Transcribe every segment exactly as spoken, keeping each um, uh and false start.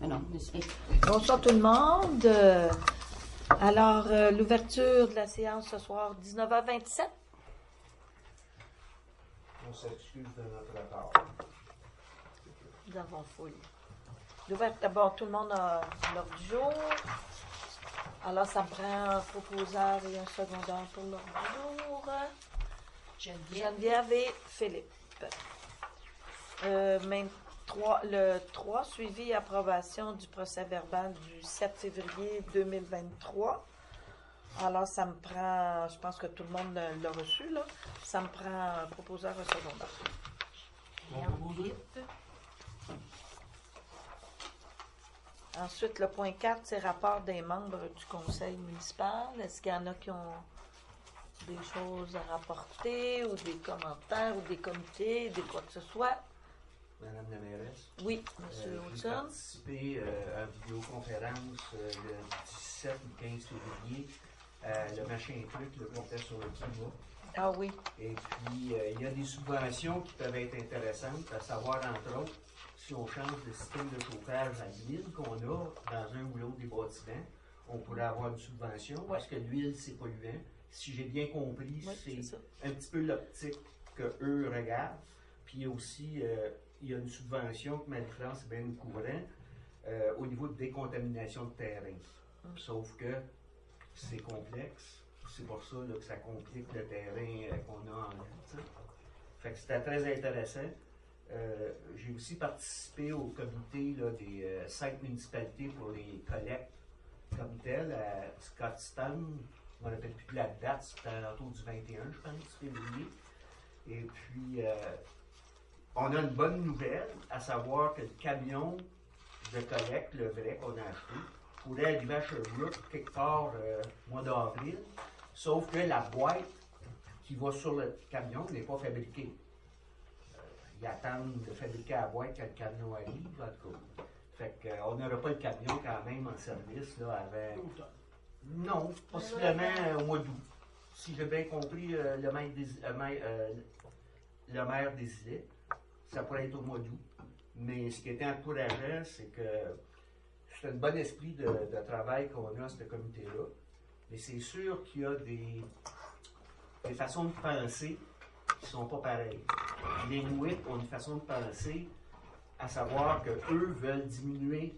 Ah non, mais c'est... Bonsoir tout le monde. Euh, Alors, euh, l'ouverture de la séance ce soir, dix-neuf heures vingt-sept. On s'excuse de notre retard. Nous avons foule. L'ouverture, d'abord, tout le monde a l'ordre du jour. Alors, ça me prend un proposeur et un secondaire pour l'ordre du jour. Geneviève. Geneviève et Philippe. Euh, même trois, le trois, suivi et approbation du procès verbal du sept février deux mille vingt-trois. Alors, ça me prend, je pense que tout le monde l'a l'a reçu, là. Ça me prend un proposeur et un secondaire. Philippe. Ensuite, le point quatre, c'est rapport des membres du conseil municipal. Est-ce qu'il y en a qui ont des choses à rapporter ou des commentaires ou des comités, des quoi que ce soit? Madame la mairesse. Oui, Monsieur Euh, J'ai Wilson. participé euh, à une vidéoconférence euh, le dix-sept ou quinze février à le machin truc, le comptait sur le climat. Ah oui. Et puis, euh, il y a des subventions qui peuvent être intéressantes, à savoir, entre autres, si on change le système de chauffage à l'huile qu'on a dans un ou l'autre des bâtiments, on pourrait avoir une subvention parce que l'huile, c'est polluant. Si j'ai bien compris, Oui, c'est c'est ça. un petit peu l'optique qu'eux regardent. Puis il y a aussi, euh, il y a une subvention que Marie-France est bien au courant euh, au niveau de décontamination de terrain. Mm. Sauf que c'est complexe. C'est pour ça là, que ça complique le terrain euh, qu'on a en vue. Fait que c'était très intéressant. Euh, j'ai aussi participé au comité là, des euh, cinq municipalités pour les collectes comme telles à Scottston. Je ne me rappelle plus la date, c'était autour du vingt et un, je pense, février. Et puis, euh, on a une bonne nouvelle, à savoir que le camion de collecte, le vrai qu'on a acheté, pourrait arriver à Sherbrooke quelque part euh, au mois d'avril, sauf que la boîte qui va sur le camion n'est pas fabriquée. Euh, ils attendent de fabriquer la boîte quand le camion arrive, en tout cas. Fait qu'on n'aura pas le camion quand même en service là, avant... Non, possiblement euh, au mois d'août. Si j'ai bien compris, euh, le, maire des, euh, maire, euh, le maire désirait, ça pourrait être au mois d'août. Mais ce qui était encourageant, c'est que c'est un bon esprit de, de travail qu'on a à ce comité-là. Mais c'est sûr qu'il y a des, des façons de penser qui ne sont pas pareilles. Les Inuits ont une façon de penser, à savoir qu'eux veulent diminuer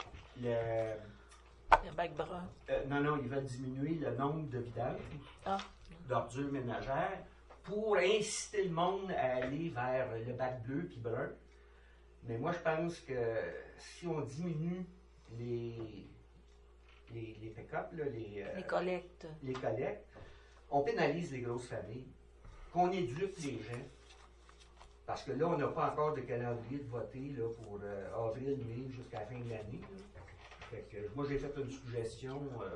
le... Le bac brun. Euh, non, non, ils veulent diminuer le nombre de vidanges Ah. d'ordures ménagères pour inciter le monde à aller vers le bac bleu puis brun. Mais moi, je pense que si on diminue les, les, les pick-up, là, les, euh, Les collectes. les collectes, on pénalise les grosses familles, qu'on éduque les gens. Parce que là, on n'a pas encore de calendrier de voter là, pour euh, avril, mai, jusqu'à la fin de l'année. là. Fait que, moi, j'ai fait une suggestion euh,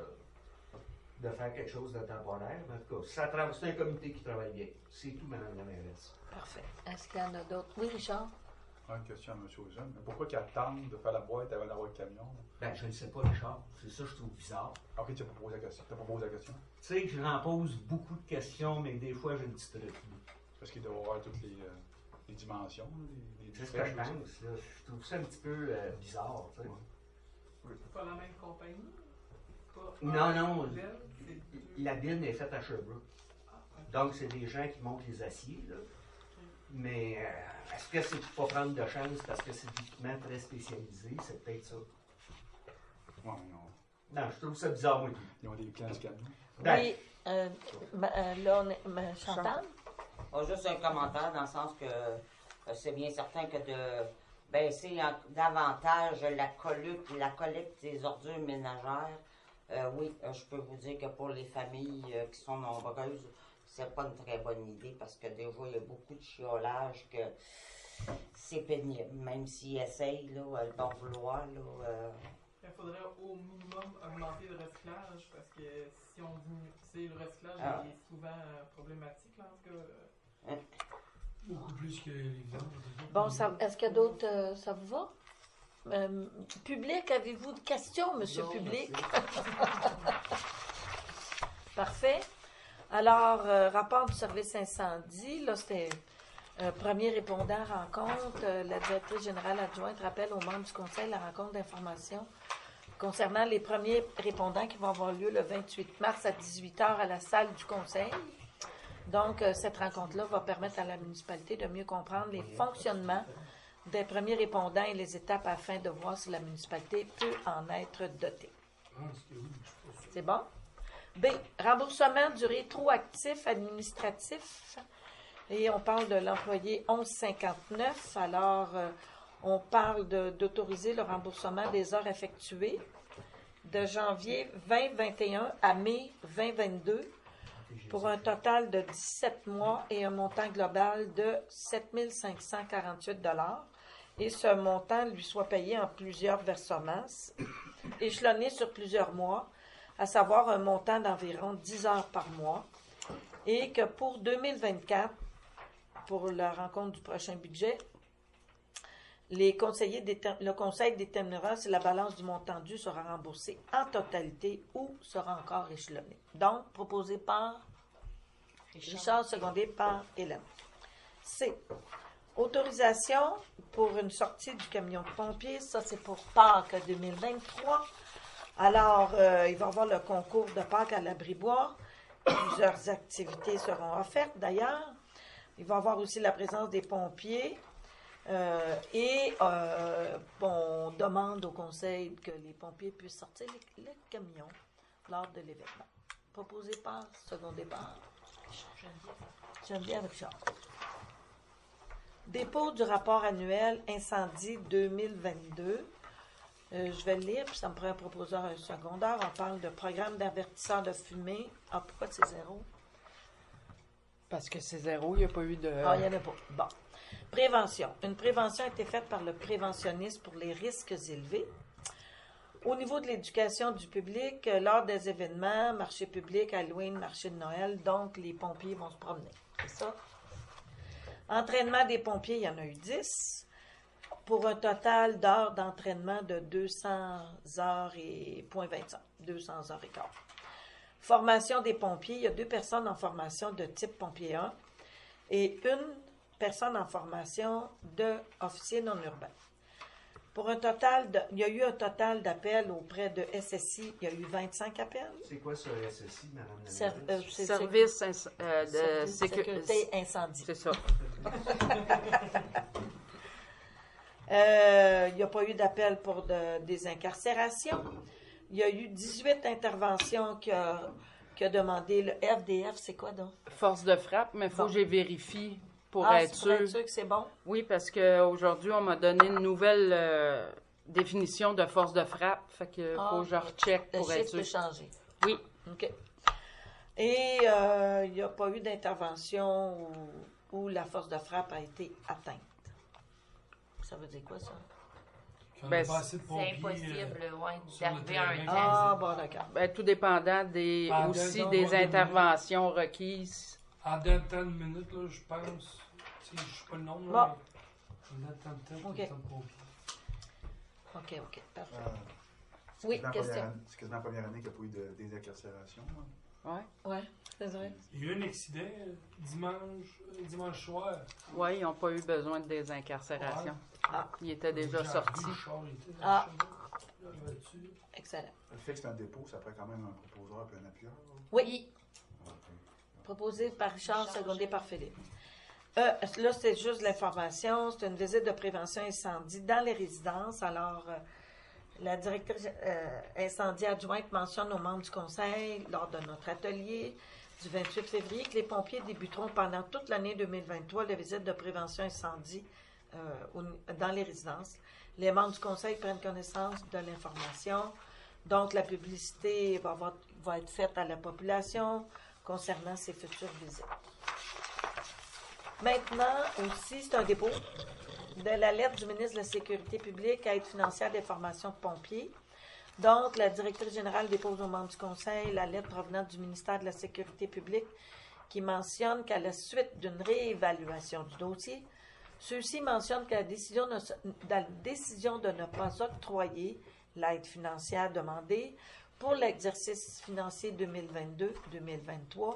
de faire quelque chose de temporaire. En tout cas, ça tra- c'est un comité qui travaille bien. C'est tout, Mme la mairesse. Parfait. Est-ce qu'il y en a d'autres? Oui, Richard? Une question à M. Wilson. Mais pourquoi qu'ils attendent de faire la boîte avant d'avoir le camion? Ben, je ne sais pas, Richard. C'est ça que je trouve bizarre. Ah, ok, tu as proposé la question. Tu as proposé la question? Tu sais que j'en pose beaucoup de questions, mais des fois, j'ai une petite recul. Parce qu'il doit y avoir toutes les, euh, les dimensions, là, les, les C'est ce que je différences. pense. Là. Je trouve ça un petit peu euh, bizarre. Tu sais. Ouais. Pas la même compagnie? Pas Non, non. modèle, c'est deux- La bine est faite à Sherbrooke. Ah, ok. Donc, c'est des gens qui montent les aciers. Là. Mais euh, est-ce que c'est pour pas prendre de chance parce que c'est de l'équipement très spécialisé? C'est peut-être ça. Ouais, non. Non, je trouve ça bizarre, moi. Ils ont des plans du camion. Ben, Oui. Euh, ma- euh, là, on est, ma- Chantal? Ah, juste un commentaire dans le sens que euh, c'est bien certain que de baisser en- davantage la collecte, la collecte des ordures ménagères, euh, oui, euh, je peux vous dire que pour les familles euh, qui sont nombreuses, c'est pas une très bonne idée parce que déjà, il y a beaucoup de chiolage que c'est pénible. Même s'ils essayent, là, le bon vouloir, là, euh, Il faudrait au minimum augmenter le recyclage parce que si on diminue, c'est le recyclage Ah. qui est souvent euh, problématique là, en tout cas. euh, Beaucoup plus que les vidanges. Bon, ça, est-ce qu'il y a d'autres... euh, ça vous va? Euh, public, avez-vous de questions, monsieur Non, public? Parfait. Alors, euh, rapport du service incendie, là, c'était Euh, premier répondant rencontre, euh, la directrice générale adjointe rappelle aux membres du conseil la rencontre d'information concernant les premiers répondants qui vont avoir lieu le vingt-huit mars à dix-huit heures à la salle du conseil. Donc, euh, cette rencontre-là va permettre à la municipalité de mieux comprendre les fonctionnements des premiers répondants et les étapes afin de voir si la municipalité peut en être dotée. C'est bon? B. Remboursement du rétroactif administratif. Et on parle de l'employé onze cinquante-neuf. Alors, euh, on parle de- d'autoriser le remboursement des heures effectuées de janvier vingt vingt et un à mai vingt vingt-deux pour un total de dix-sept mois et un montant global de sept mille cinq cent quarante-huit dollars. Et ce montant lui soit payé en plusieurs versements, échelonnés sur plusieurs mois, à savoir un montant d'environ dix heures par mois. Et que pour deux mille vingt-quatre, pour la rencontre du prochain budget, les conseillers déter- le conseil déterminera si la balance du montant dû sera remboursée en totalité ou sera encore échelonnée. Donc, proposé par Richard, secondé par Hélène. C. Autorisation pour une sortie du camion de pompiers. Ça, c'est pour Pâques deux mille vingt-trois. Alors, euh, il va y avoir le concours de Pâques à l'Abri-Bois. Plusieurs activités seront offertes, d'ailleurs. Il va y avoir aussi la présence des pompiers. Euh, et euh, on demande au conseil que les pompiers puissent sortir les, les camions lors de l'événement. Proposé par, secondé par Geneviève Richard. Dépôt du rapport annuel incendie deux mille vingt-deux. Euh, je vais le lire, puis ça me prend un proposeur un secondaire. On parle de programme d'avertisseur de fumée. Ah, pourquoi c'est zéro? Parce que c'est zéro, il n'y a pas eu de... Ah, il n'y en a pas. Bon. Prévention. Une prévention a été faite par le préventionniste pour les risques élevés. Au niveau de l'éducation du public, euh, lors des événements, marché public, Halloween, marché de Noël, donc les pompiers vont se promener. C'est ça? Entraînement des pompiers, il y en a eu dix, pour un total d'heures d'entraînement de deux cents heures et point vingt-cinq, deux cents heures et quart. Formation des pompiers, il y a deux personnes en formation de type pompier un et une personne en formation de officier non urbain. Pour un total, de, il y a eu un total d'appels auprès de S S I, il y a eu vingt-cinq appels. C'est quoi ce S S I, Madame la Ser- ministre? euh, c'est- Service inc- euh, de Service sécu- sécurité incendie. C'est ça. Euh, il n'y a pas eu d'appel pour de- des incarcérations. Il y a eu dix-huit interventions qui a, qui a demandé le F D F, c'est quoi donc? Force de frappe, mais il faut Bon. que je vérifie pour ah, être c'est pour être sûr. sûr que c'est bon? Oui, parce qu'aujourd'hui, on m'a donné une nouvelle euh, définition de force de frappe. Fait que Ah, faut que je recheck Le pour être chiffre peut sûr. changer. Oui. OK. Et euh, il n'y a pas eu d'intervention où, où la force de frappe a été atteinte. Ça veut dire quoi, ça? Quand Ben, on a pas assez de C'est pompiers, impossible, euh, ouais, sur le d'arriver à un terrain. temps. Ah, bon, d'accord. Ben, tout dépendant des Pendant aussi un des mois, deux interventions requises. En dedans de minutes, là, je pense. Tu sais, je ne sais pas le nombre, Bon. là, mais en dedans de temps, Ok. de temps de pompiers. OK, OK, parfait. Euh, c'est Oui, quasiment la question. première année- C'est quasiment la première année qu'il n'y a pas eu de désincarcération. là. Oui. Oui, c'est vrai. Il y a eu un accident euh, dimanche, euh, dimanche soir. Oui, ils n'ont pas eu besoin de désincarcération. Ah. Ils étaient déjà J'ai sortis. vu le char, il était Ah. là, il va dessus. Excellent. Le fixe dans le dépôt, ça prend quand même un proposeur et un appuyeur. Oui, proposé par Richard, secondé par Philippe. Euh, là, c'est juste l'information. C'est une visite de prévention incendie dans les résidences. Alors, euh, la directrice euh, incendie adjointe mentionne aux membres du conseil, lors de notre atelier du vingt-huit février, que les pompiers débuteront pendant toute l'année deux mille vingt-trois la visite de prévention incendie euh, au- dans les résidences. Les membres du conseil prennent connaissance de l'information. Donc, la publicité va, avoir- va être faite à la population concernant ces futures visites. Maintenant, aussi, c'est un dépôt de la lettre du ministre de la Sécurité publique à aide financière des formations de pompiers. Donc, la directrice générale dépose aux membres du conseil la lettre provenant du ministère de la Sécurité publique qui mentionne qu'à la suite d'une réévaluation du dossier, ceux-ci mentionnent que la décision, ne se- la décision de ne pas octroyer l'aide financière demandée pour l'exercice financier deux mille vingt-deux deux mille vingt-trois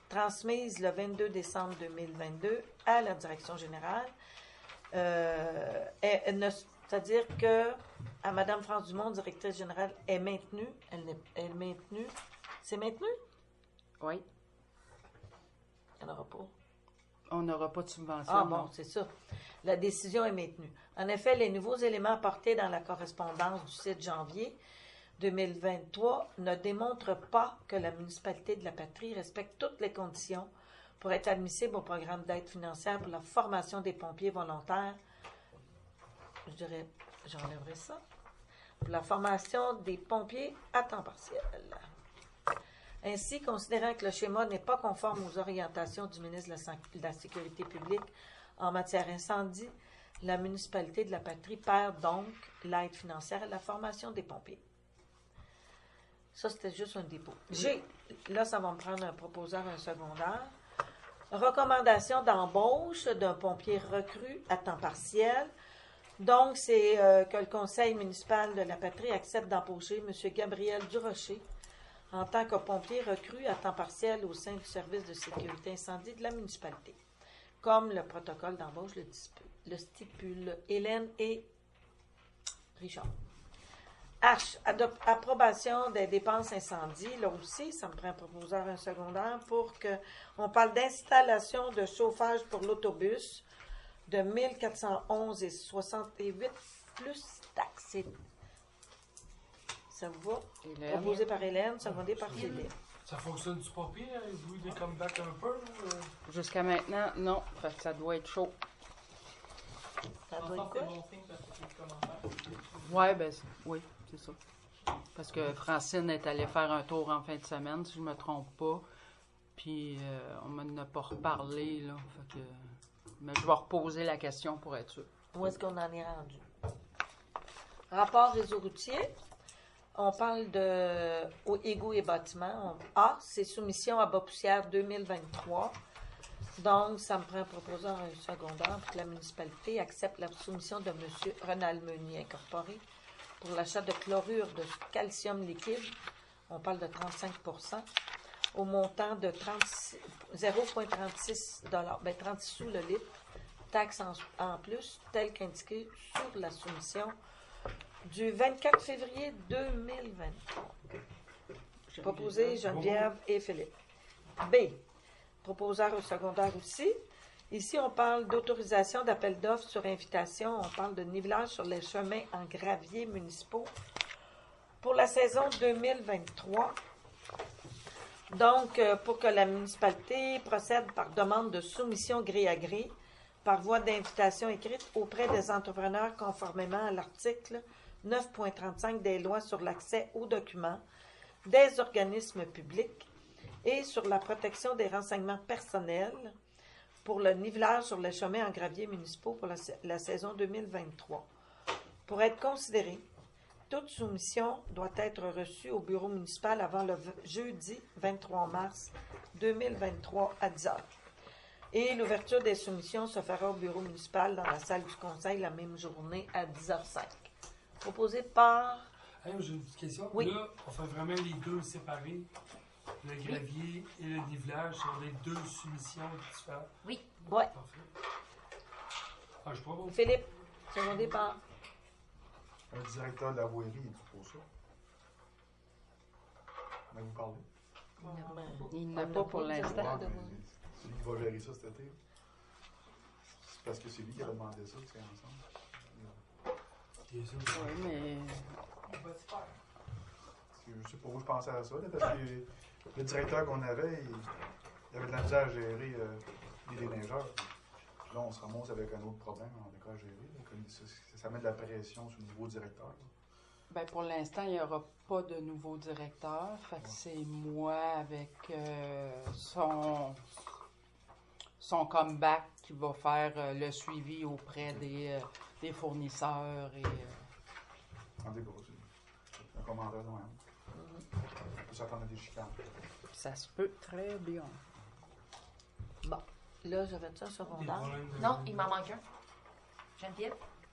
transmise le vingt-deux décembre deux mille vingt-deux à la direction générale. Euh, elle- elle ne- c'est-à-dire que à Mme France Dumont, directrice générale, est maintenue. Elle, n'est- elle est maintenue. C'est maintenu? Oui. Il n'y en aura pas. On n'aura pas de subvention. Ah non. bon, c'est ça. La décision est maintenue. En effet, les nouveaux éléments apportés dans la correspondance du sept janvier deux mille vingt-trois ne démontrent pas que la municipalité de la Patrie respecte toutes les conditions pour être admissible au programme d'aide financière pour la formation des pompiers volontaires. Je dirais, j'enlèverai ça. Pour la formation des pompiers à temps partiel. Ainsi, considérant que le schéma n'est pas conforme aux orientations du ministre de la, San- de la Sécurité publique en matière incendie, la municipalité de la Patrie perd donc l'aide financière à la formation des pompiers. Ça, c'était juste un dépôt. J'ai, là, ça va me prendre un proposeur, un secondaire. Recommandation d'embauche d'un pompier recru à temps partiel. Donc, c'est euh, que le conseil municipal de la Patrie accepte d'embaucher M. Gabriel Durocher en tant que pompier recru à temps partiel au sein du service de sécurité incendie de la municipalité, comme le protocole d'embauche le, disp- le stipule. Hélène et Richard. H. Adop- approbation des dépenses incendie. Là aussi, ça me prend un proposeur, un secondaire, pour que on parle d'installation de chauffage pour l'autobus de mille quatre cent onze et soixante-huit plus taxes. Ça vous va? Hélène. Proposé par Hélène, secondé par Philippe. Ça fonctionne-tu pas pire? Avez-vous des comebacks un peu? Ou, euh? Jusqu'à maintenant, non. Fait que ça doit être chaud. Ça En doit être c'est quoi? bon signe parce que c'est le commentaire. Ouais, ben, c'est- oui, c'est ça. Parce que Francine est allée faire un tour en fin de semaine, si je me trompe pas. Puis, euh, on m'en a pas reparlé, là. Fait que... Mais je vais reposer la question pour être sûr. Où est-ce qu'on en est rendu? Rapport réseau routier. On parle de au égouts et bâtiments. On- A, c'est soumission à bas poussière deux mille vingt-trois. Donc, ça me prend un proposeur un secondaire pour que la municipalité accepte la soumission de M. Renald Meunier Incorporé pour l'achat de chlorure de calcium liquide. On parle de trente-cinq pour cent au montant de trente-six zéro virgule trente-six dollars, ben trente-six sous le litre, taxe en, en plus, tel qu'indiqué sur la soumission du vingt-quatre février deux mille vingt-trois. Proposé Geneviève et Philippe. B. Proposeur au secondaire aussi. Ici, on parle d'autorisation d'appel d'offres sur invitation. On parle de nivelage sur les chemins en gravier municipaux pour la saison deux mille vingt-trois. Donc, euh, pour que la municipalité procède par demande de soumission gré à gré, par voie d'invitation écrite auprès des entrepreneurs conformément à l'article neuf point trente-cinq des lois sur l'accès aux documents des organismes publics et sur la protection des renseignements personnels pour le nivelage sur les chemins en gravier municipaux pour la, sa- la saison deux mille vingt-trois. Pour être considérée, toute soumission doit être reçue au bureau municipal avant le v- jeudi vingt-trois mars deux mille vingt-trois à dix heures. Et l'ouverture des soumissions se fera au bureau municipal dans la salle du conseil la même journée à dix heures cinq. Proposé par... Hey, j'ai une petite question. Oui. Là, on fait vraiment les deux séparés. Le gravier et le nivelage sur les deux soumissions différentes. Oui. Ouais. Parfait. Ah, je propose. Philippe, secondé par... Un directeur de la voirie, il propose ça. On va vous parler. Il n'a pas pour l'instant. Ouais, mais c'est lui qui va gérer ça cet été. C'est parce que c'est lui qui a demandé ça, tu sais, ensemble. Bien sûr. Oui, mais On va se faire. Je sais pas où je pensais à ça, là, parce que le directeur qu'on avait, il, il avait de la misère à gérer euh, les déneigeurs. Puis là, on se ramasse avec un autre problème en école à gérer. là, comme ça, ça met de la pression sur le nouveau directeur. là. ben, pour l'instant, il n'y aura pas de nouveau directeur. Fait que c'est moi avec euh, son, son comeback qui va faire euh, le suivi auprès des, euh, des fournisseurs. Et, euh, En dégâts, c'est un commandeur de même. On peut s'attendre à des chicanes. ça se peut très bien. Bon, là, j'avais ça Des secondaire. problèmes de- Non, il m'en manque un. Geneviève?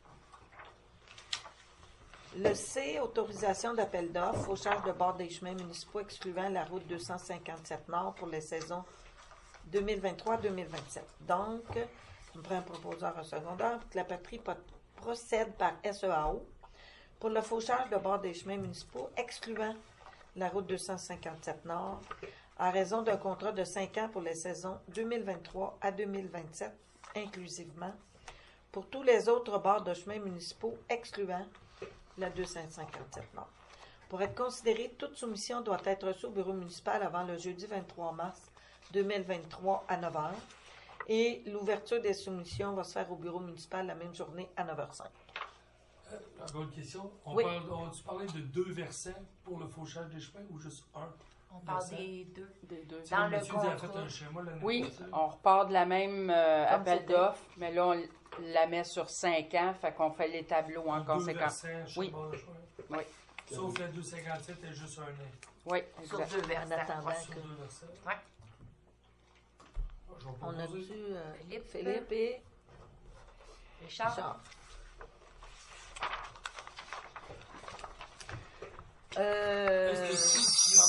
Le C, autorisation d'appel d'offres au charge de bord des chemins municipaux excluant la route deux cent cinquante-sept Nord pour les saisons deux mille vingt-trois deux mille vingt-sept. Donc, on prend un proposeur en secondaire pour que la patrie po- procède par S E A O pour le fauchage de bord des chemins municipaux, excluant la route deux cent cinquante-sept Nord, en raison d'un contrat de cinq ans pour les saisons deux mille vingt-trois à deux mille vingt-sept, inclusivement, pour tous les autres bords de chemins municipaux, excluant la deux cent cinquante-sept Nord. Pour être considérée, toute soumission doit être reçue au bureau municipal avant le jeudi vingt-trois mars deux mille vingt-trois à neuf heures et l'ouverture des soumissions va se faire au bureau municipal la même journée à neuf heures cinq. Euh, encore une question. On Oui. parle, on a-tu parlé de deux versants pour le fauchage des chemins ou juste un? On parle Versant? des deux. Des deux. Tu sais, Dans le monsieur a fait contrat. un schéma l'année Oui, passée. on repart de la même euh, Comme appel c'était. d'offres, mais là, on la met sur cinq ans, fait qu'on fait les tableaux en Deux conséquence. versants, Oui. schéma de chemin. Oui. Sauf la deux cent cinquante-sept est juste un an. Oui, Sur exact. deux En versants. attendant Ouais. Sur que... deux versants. Ouais. Ah, je vais On a-tu proposer. euh, Philippe. Philippe et Richard. Richard? Euh, Est-ce que c'est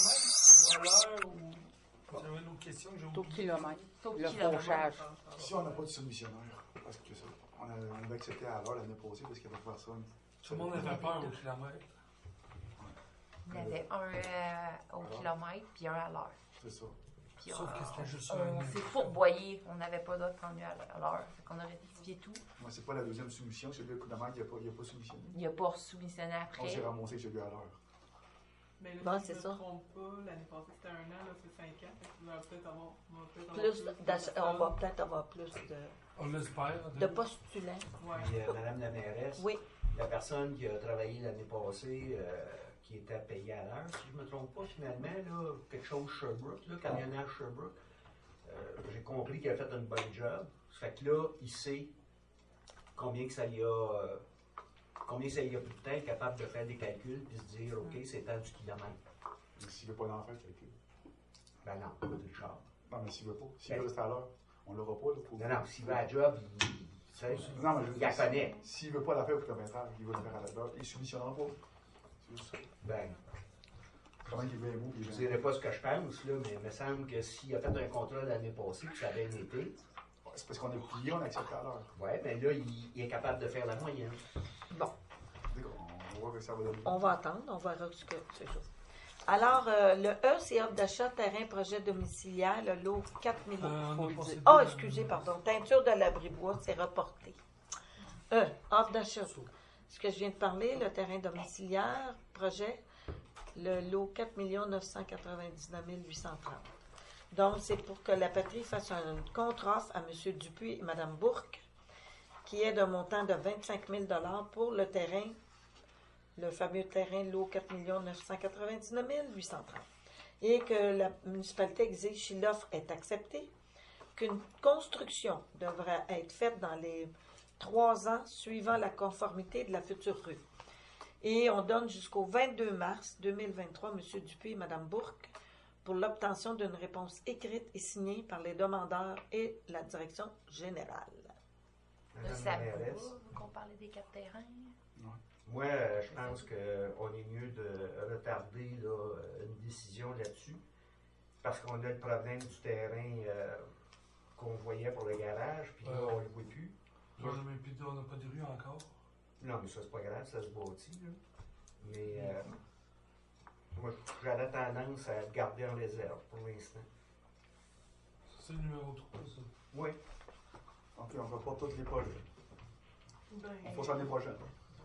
au kilomètre ou à l'heure ou. J'avais une autre question que j'ai Au oubliée. kilomètre. C'est au Le kilomètre. fauchage. Si on n'a pas de soumissionnaire, parce que ça, on, a, on avait accepté à l'heure l'année passée parce qu'il n'y avait personne. Tout le monde avait peur au kilomètre. Il y en avait un euh, au Alors? kilomètre puis un à l'heure. C'est ça. Puis Sauf on- que c'était juste un on an. s'est fourboyé. On n'avait pas d'autres rendus à l'heure. à l'heure. Fait qu'on a rectifié tout. Moi, c'est pas la deuxième soumission, celui de coup de main, il n'y a, pas- il y a pas soumissionné. Il n'y a pas soumissionné On après. s'est ramassé celui à l'heure. Mais là, Bon, si c'est je ça. ne me trompe pas, l'année passée c'était un an, là c'est cinq ans. Fait qu'on va peut-être avoir, on va peut-être avoir plus de d'ach- on va personnes. peut-être avoir plus de, On l'espère. de postulants. Ouais. Puis, euh, Madame la mairesse, Oui. la personne qui a travaillé l'année passée, euh, qui était payée à l'heure, si je ne me trompe pas, finalement, là, quelque chose Sherbrooke, là, camionnage Sherbrooke, euh, j'ai compris qu'il a fait une bonne job. Ça fait que là, il sait combien que ça y a, euh, combien ça y a pris de temps, il est capable de faire des calculs puis se dire, OK, c'est tant du kilomètre. Mais s'il ne veut pas d'en faire, calcul. Ben non, pas de char. Non, mais s'il veut pas. S'il Ben- veut rester à l'heure, on l'aura pas. Là, faut- Non, non, s'il va à la job, il, tu sais, Non, mais je veux il dire, la connaît. S'il ne veut pas la faire au kilométrage, il va le faire à l'heure. Il ne soumissionnera pas. C'est juste ça. Ben, Comment il est bien beau. il est je ne bien- dirais pas ce que je pense, là, mais il me semble que s'il a fait un contrat l'année passée, que ça a bien été, Ouais, c'est parce qu'on a plié, on a accepté à l'heure. ouais, mais là, il, il est capable de faire la moyenne. Bon, D'accord, on va voir que ça va donner. on va attendre, on verra ce que c'est chose. Alors, euh, le E, c'est offre d'achat terrain projet domiciliaire, le lot quatre millions. Euh, on faut a le passé dire. deux Ah, dans- excusez, pardon. Teinture de l'abri-bois, c'est reporté. E, offre d'achat. Ce que je viens de parler, le terrain domiciliaire, projet, le lot quatre millions neuf cent quatre-vingt-dix-neuf mille huit cent trente. Donc, c'est pour que la patrie fasse un contre-offre à M. Dupuis et Mme Bourque, qui est d'un montant de vingt-cinq mille dollars pour le terrain, le fameux terrain lot quatre millions neuf cent quatre-vingt-dix-neuf mille huit cent trente. Et que la municipalité exige, si l'offre est acceptée, qu'une construction devra être faite dans les trois ans suivant la conformité de la future rue. Et on donne jusqu'au vingt-deux mars deux mille vingt-trois, M. Dupuis et Mme Bourque, pour l'obtention d'une réponse écrite et signée par les demandeurs et la direction générale. Là, Madame ça la va, mairesse, qu'on parlait des quatre terrains. moi, euh, je pense qu'on est mieux de retarder là, euh, une décision là-dessus, parce qu'on a le problème du terrain euh, qu'on voyait pour le garage, puis là, Ouais. on ne le voit plus. Là, on n'a même plus de- on n'a pas de rue encore. Non, mais ça, c'est pas grave, ça se bâtit, là. Mais euh, moi, j'aurais tendance à le garder en réserve pour l'instant. C'est le numéro trois, ça. Oui. Ok, on ne va pas tous les projets. Ben, On fera ça l'année prochaine.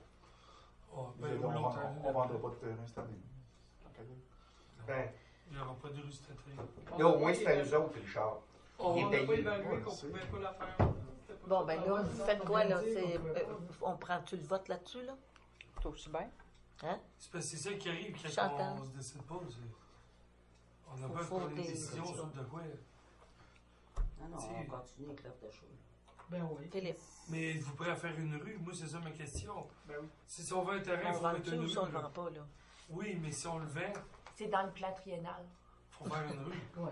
Ah, Vous ben, allez- ou on l'autre ne année vendra d'après. pas de terrain cette année. Ok. Ben, Il n'y aura pas de rue cet été. là, au moins, c'est à nous autres, Richard. On Il est n'a pas payé. évalué Ouais, qu'on c'est- pouvait pas la faire. C'était pas Bon, ça. ben là, vous faites quoi, là? C'est, euh, on prend-tu le vote là-dessus, là? C'est aussi bien. C'est parce que c'est ça qui arrive quand Chantal. on se décide pas. c'est- On a Faut- pas faut prendre une des décision décisions. sur de quoi. Non, non, Si. on continue avec l'offre de choses. Ben oui. Philippe, Mais vous pourrez faire une rue. Moi, c'est ça ma question. Ben oui. Si on veut un terrain, il on faut vend mettre dessus une ou rue. si on le là. vend pas, là? Oui, mais si on le vend, C'est dans le plan triennal. il faut faire une rue. Ouais.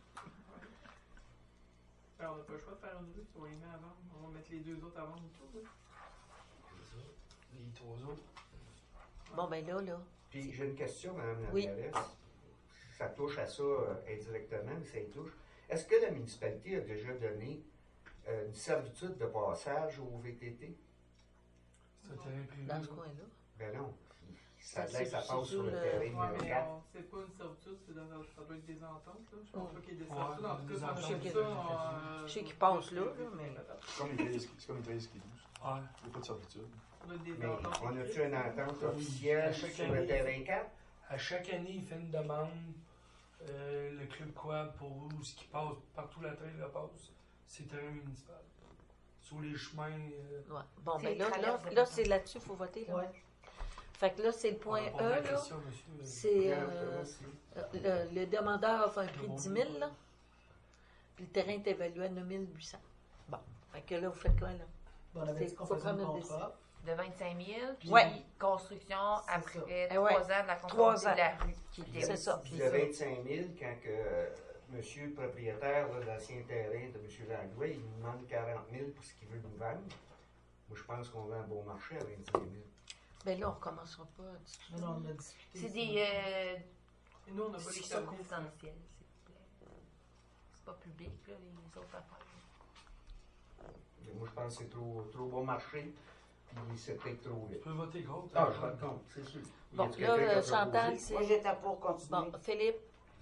Ben, on n'a pas le choix de faire une rue, si on les met à vendre. On va mettre les deux autres à vendre autour. Là. C'est ça. Les trois autres. Bon, ben là, là. Puis j'ai une question, Mme la Oui. mairesse. Ça touche à ça euh, indirectement, mais ça y touche. Est-ce que la municipalité a déjà donné euh, une servitude de passage au V T T? C'est un terrain privé. Dans ce là. coin-là. Ben non. Ça a Ça, l'air que ça c'est- passe c'est sur le sur le- terrain Ouais, numéro mais quatre. on- c'est pas une servitude, c'est dans, ça doit être des ententes, là. Je pense Mm. pas qu'il y ait des Ouais, servitudes. En tout des cas, si on ententes, achète c'est ça, des on, Je sais qu'ils passent là, là, mais- C'est comme les vieilles ski- c'est comme les vieilles skidoo. Ouais. Il n'y a pas de servitude. Ça doit être des Mais ententes. on a-tu une entente Oui. officielle À chaque sur le année. terrain quatre? À chaque année, il fait une demande. Euh, le club quad pour où ce qui passe, partout la traîne le passe, c'est terrain municipal. Sur les chemins. euh, Ouais. Bon, C'est ben là, là, traverse de là bâton. c'est là-dessus qu'il faut voter. Là. Ouais. Fait que là, c'est le point on E, a pas de là. question, monsieur. C'est euh, euh, le, le demandeur offre un prix de dix mille, là. Puis le terrain est évalué à neuf mille huit cents. Bon. Fait que là, vous faites quoi, là? Bon, on avait C'est- dit qu'on faut faisait un prendre une contrat. De vingt-cinq mille, puis Ouais. construction après Eh ouais. trois ans de la Trois construction ans. de la rue. Qui était C'est ça. Puis le vingt-cinq mille, quand que, euh, monsieur le propriétaire là, de l'ancien terrain de monsieur Langlois, il nous demande quarante mille pour ce qu'il veut nous vendre. Moi, je pense qu'on vend un bon marché à vingt-cinq mille. Ben là, on recommencera pas à discuter. Non, non, on a discuté. C'est ça. des euh, Et nous, on n'a pas les discussions services. confidentielles, s'il vous plaît. C'est pas public, là, les autres affaires. Mais moi, je pense que c'est trop, trop bon marché, puis c'est peut-être trop Tu vite. peux voter contre. Ah, je vote contre, c'est sûr. Y Bon, a-t-il là, quelqu'un qui a euh, Chantal, proposé? c'est... Moi, j'étais pour continuer. Bon, Philippe,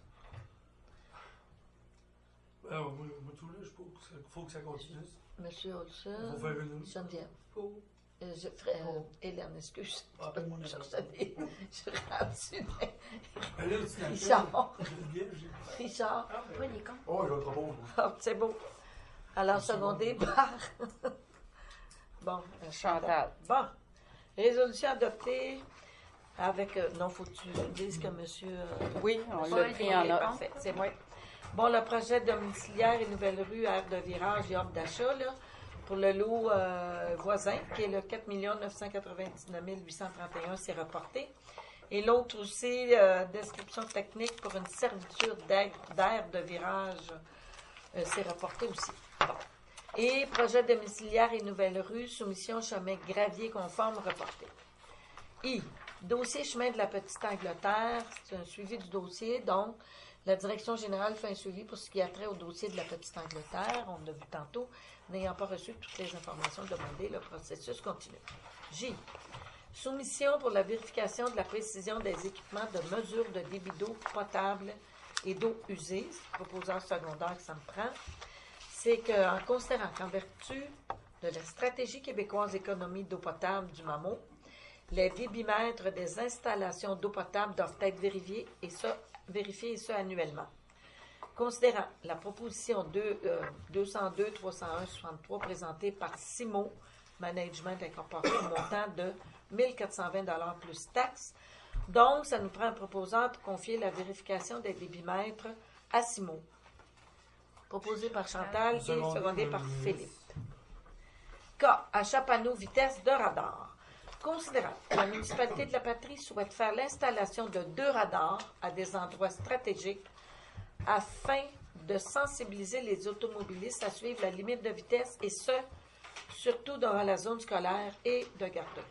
Ah, moi, moi, tout là, je pense qu'il faut que ça continue. M. Il faut Olson, faire une. Geneviève. Pour. Euh, je, frère, euh, Hélène, excuse. Ah, ben, mon Je ami. recevais- je suis rendue. Ben là, tu n'as Richard. Bien, j'ai- Richard. Ah, ben, Pourquoi il est con? Oh, je le propose. moi. Ah, c'est beau. Alors, secondé par... bon, euh, Chantal. Bon. Résolution adoptée avec... euh, non, faut que tu dises que monsieur... euh, Oui, on Ouais, l'a pris il en est note. Parfait, c'est bon. Bon, le projet domiciliaire et nouvelle rue, aire de virage et offre d'achat, là, pour le lot euh, voisin, qui est le quatre millions neuf cent quatre-vingt-dix-neuf mille huit cent trente et un, c'est reporté. Et l'autre aussi, euh, description technique pour une servitude d'aire d'aire de virage, euh, c'est reporté aussi. Bon. Et projet domiciliaire et nouvelle rue, soumission chemin gravier conforme, reporté. I. Dossier chemin de la Petite Angleterre, c'est un suivi du dossier, donc la direction générale fait un suivi pour ce qui a trait au dossier de la Petite Angleterre, on l'a vu tantôt, n'ayant pas reçu toutes les informations demandées, le processus continue. J. Soumission pour la vérification de la précision des équipements de mesure de débit d'eau potable et d'eau usée, c'est le proposeur secondaire que ça me prend, c'est qu'en considérant qu'en vertu de la stratégie québécoise d'économie d'eau potable du MAMO, les débitmètres des installations d'eau potable doivent être vérifiés et ça, vérifiés et ce annuellement. Considérant la proposition deux, euh, deux cent deux trois cent un soixante-trois présentée par Simo Management Incorporé au montant de mille quatre cent vingt dollars plus taxes, donc ça nous prend un proposeur pour confier la vérification des débitmètres à Simo. Proposé par Chantal et Secondé secondé par par le Philippe. ministre. K. Achat panneau vitesse de radar. Considérant que la municipalité de la Patrie souhaite faire l'installation de deux radars à des endroits stratégiques afin de sensibiliser les automobilistes à suivre la limite de vitesse et ce, surtout dans la zone scolaire et de garderie.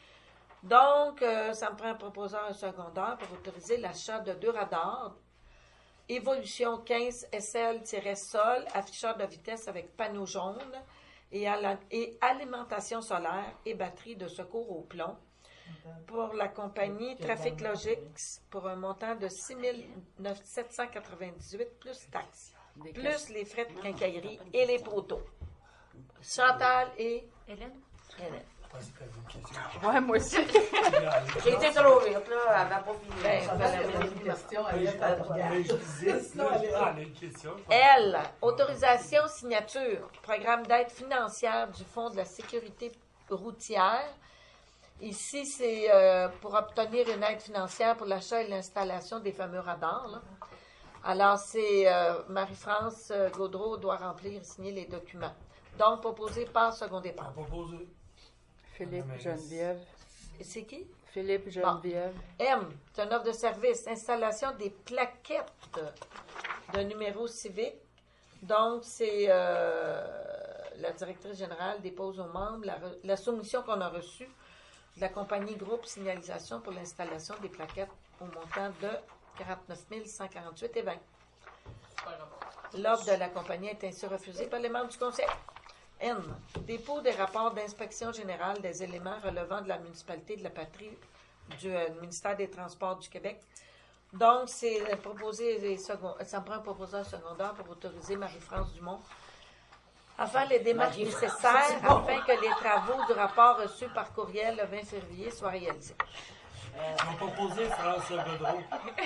Donc, euh, ça me prend un proposeur un secondaire pour autoriser l'achat de deux radars. Évolution quinze S L-sol, afficheur de vitesse avec panneau jaune et, ala- et alimentation solaire et batterie de secours au plomb pour la compagnie Traffic Logics pour un montant de six mille sept cent quatre-vingt-dix-huit plus taxes, Des plus les frais de quincaillerie et les poteaux. Chantal et Hélène? Hélène. Je pensais que t'avais une question. Ouais, moi aussi. J'ai été trop vite, là, elle n'a pas fini. Ben, Ça voilà, va, il y avait oui. une question, Mais elle je est pas mais je disais, là, j'ai- ah, elle a une question. L. Autorisation signature. Programme d'aide financière du Fonds de la sécurité routière. Ici, c'est euh, pour obtenir une aide financière pour l'achat et l'installation des fameux radars, là. Alors, c'est euh, Marie-France euh, Gaudreau doit remplir et signer les documents. Donc, proposé par secondé On par. propose. Philippe, Geneviève. C'est qui? Philippe, Geneviève. M, c'est une offre de service, installation des plaquettes de numéro civique. Donc, c'est euh, la directrice générale dépose aux membres la, re- la soumission qu'on a reçue de la compagnie Groupe Signalisation pour l'installation des plaquettes au montant de quarante-neuf mille cent quarante-huit et vingt. Super rapport. L'offre de la compagnie est ainsi refusée par les membres du conseil. N. Dépôt des rapports d'inspection générale des éléments relevant de la municipalité de la patrie du euh, ministère des Transports du Québec. Donc, c'est proposé les second- ça me prend un proposeur secondaire pour autoriser Marie-France Dumont à faire les démarches nécessaires afin que les travaux du rapport reçu par courriel le vingt février soient réalisés. Ils ont proposé France Godreau.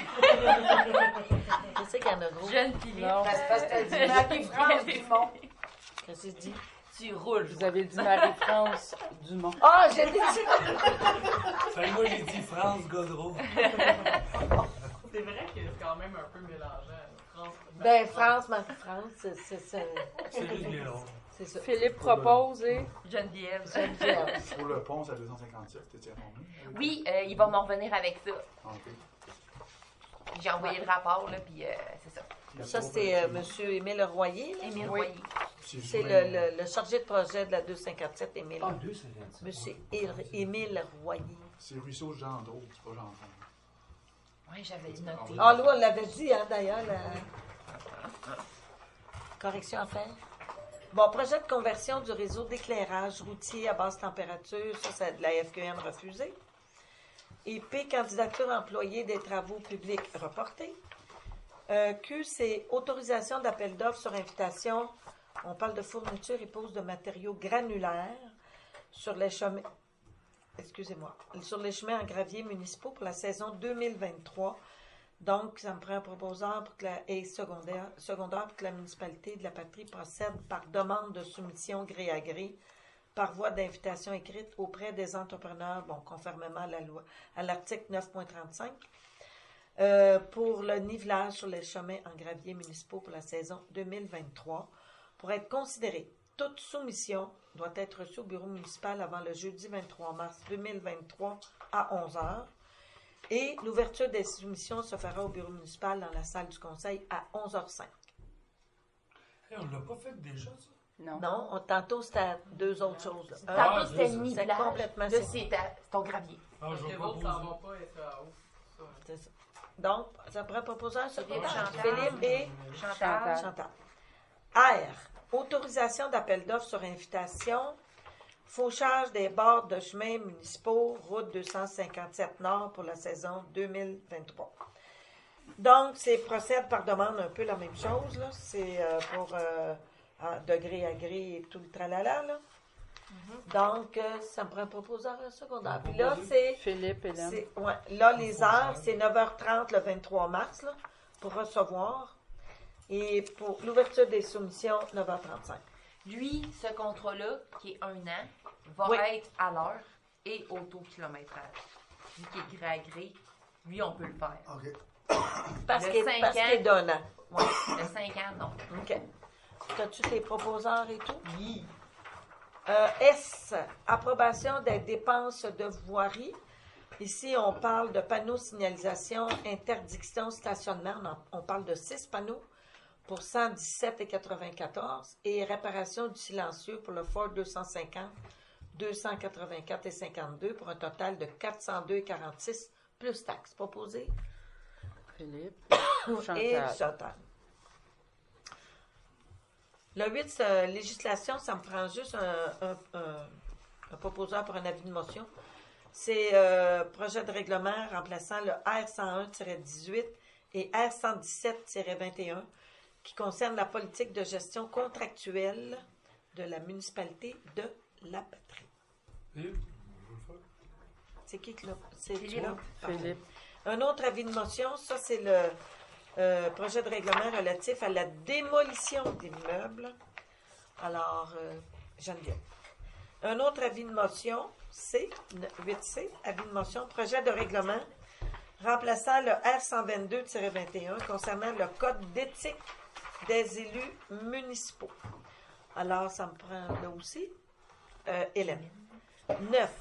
Je sais qu'il y en a gros. Jeune Philippe. Non. Parce parce que t'as dit Marie-France Dumont. Qu'est-ce que je dis? Tu roules. Vous avez dit Marie-France Dumont. Ah, j'ai dit Fait que moi, j'ai dit France Godreau. C'est vrai que c'est quand même un peu mélangeant. France, Ben, France, Marie-France, c'est c'est- c'est- C'est juste bien long. c'est ça. Philippe propose et... Geneviève. Geneviève. Pour le pont, c'est à deux cent cinquante-sept, t'étais informé? Oui, euh, il va m'en revenir avec ça. Ah, ok. J'ai envoyé le rapport, là, puis euh, c'est ça. Ça, c'est euh, M. Émile Royer. là. Émile Oui. Royer. C'est le, le, le chargé de projet de la deux cent cinquante-sept, Émile. Ah, deux cinquante-sept. Monsieur Ér- Émile Royer. C'est Ruisseau Gendreau, c'est pas Gendron. Oui, j'avais noté. Ah, lui, on l'avait dit, hein, d'ailleurs, la correction à faire. Bon, projet de conversion du réseau d'éclairage routier à basse température, ça, c'est de la F Q N refusée. Et P, candidature employée des travaux publics reportée. Euh, Q, c'est autorisation d'appel d'offres sur invitation. On parle de fourniture et pose de matériaux granulaires sur les chemins, excusez-moi, sur les chemins en gravier municipaux pour la saison deux mille vingt-trois. Donc, ça me prend un proposeur pour que la, et secondaire, secondaire pour que la municipalité de la patrie procède par demande de soumission gré à gré par voie d'invitation écrite auprès des entrepreneurs, bon, conformément à la loi, à l'article neuf point trente-cinq, euh, pour le nivelage sur les chemins en gravier municipaux pour la saison deux mille vingt-trois. Pour être considéré, toute soumission doit être reçue au bureau municipal avant le jeudi vingt-trois mars deux mille vingt-trois à onze heures. Et l'ouverture des soumissions se fera au bureau municipal dans la salle du conseil à onze heures cinq. Hey, on l'a pas fait déjà, ça? Non. Non, on, tantôt c'était deux autres choses. là. Un, Tantôt, Ah, c'était c'est le ça. c'est nivelage. complètement Là, ça. c'est ta- c'est ton gravier. Ah, Parce je que vais l'autre, ça proposer. va pas être à haut. Ça. C'est ça. Donc, ça pourrait proposer un second. Chantal. Philippe et Chantal. Chantal. R. Autorisation d'appel d'offres sur invitation. Fauchage des bords de chemins municipaux, route deux cent cinquante-sept Nord pour la saison deux mille vingt-trois. Donc, c'est procède par demande un peu la même chose. là. C'est euh, pour euh, à degré à gré et tout le tralala. Là. Donc, euh, ça me prend un proposeur secondaire. Puis là, c'est... Philippe, Hélène. C'est- ouais, là, les heures, c'est neuf heures trente le vingt-trois mars là, pour recevoir. Et pour l'ouverture des soumissions, neuf heures trente-cinq. Lui, ce contrat-là, qui est un an, va Oui. être à l'heure et au taux kilométrage. Lui qui est gré à gré, lui, on peut le faire. OK. Parce Le qu'il cinq parce ans. qu'il est d'un an. Ouais, le cinq ans, non. OK. As-tu tes proposeurs et tout? Oui. Euh, S. Approbation des dépenses de voirie. Ici, on parle de panneaux signalisation, interdiction, stationnement. On, en- on parle de six panneaux pour cent dix-sept et quatre-vingt-quatorze et réparation du silencieux pour le Ford deux cent cinquante, deux cent quatre-vingt-quatre et cinquante-deux pour un total de quatre cent deux et quarante-six plus taxes proposées. Philippe. Et Chantal. Chantal. Le huit, euh, législation, ça me prend juste un, un, un- un proposeur pour un avis de motion. C'est euh, projet de règlement remplaçant le R cent un dix-huit et R cent dix-sept vingt et un qui concerne la politique de gestion contractuelle de la municipalité de La Patrie. Philippe, je vais le faire. C'est qui que l'a? C'est Philippe. toi? Parfait. Philippe. Un autre avis de motion, ça c'est le euh, projet de règlement relatif à la démolition d'immeubles. Alors, euh, Geneviève. Un autre avis de motion, C, huit C, avis de motion, projet de règlement remplaçant le R cent vingt-deux vingt et un concernant le code d'éthique des élus municipaux. Alors, ça me prend là aussi. Euh, Hélène. neuf.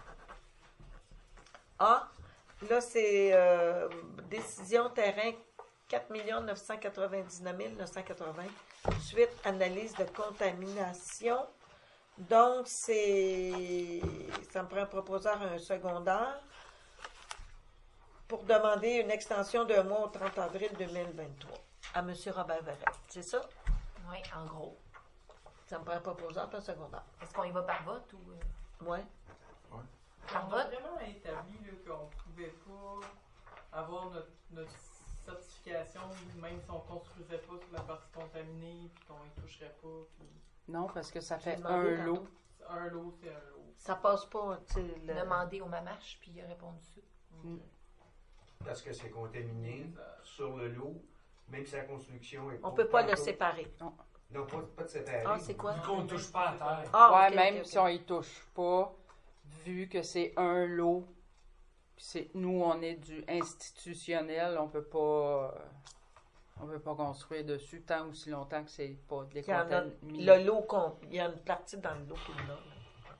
A. Là, c'est euh, décision terrain quatre millions neuf cent quatre-vingt-dix-neuf mille neuf cent quatre-vingts. Suite, analyse de contamination. Donc, c'est. Ça me prend un proposeur un secondaire pour demander une extension d'un mois au trente avril deux mille vingt-trois. à M. Robert Verret. C'est ça? Oui, en gros. Ça me prend proposeur par secondaire. Est-ce qu'on y va par vote ou. euh, Oui. Par On vote? a vraiment établi là, qu'on ne pouvait pas avoir notre, notre certification, même si on ne construisait pas sur la partie contaminée, puis qu'on n'y toucherait pas. Puis Non, parce que ça J'ai fait demandé un tantôt. lot. un lot, c'est un lot. Ça passe pas, tu sais. le- Demander au Mamache, puis il a répondu ça. Mm. Parce que c'est contaminé sur le lot, même si la construction est On peut pas le tantôt- séparer. Non, pas, pas de séparer. Ah, c'est quoi? Vu qu'on ne touche pas à terre. Ah, ouais, ok, même ok, ok. si on y touche pas, vu que c'est un lot, puis c'est nous, on est du institutionnel, on peut pas. On peut pas construire dessus tant ou si longtemps que c'est pas Il y en a, décontaminé. le lot, qu'on- il y a une partie dans le lot qui est là. là.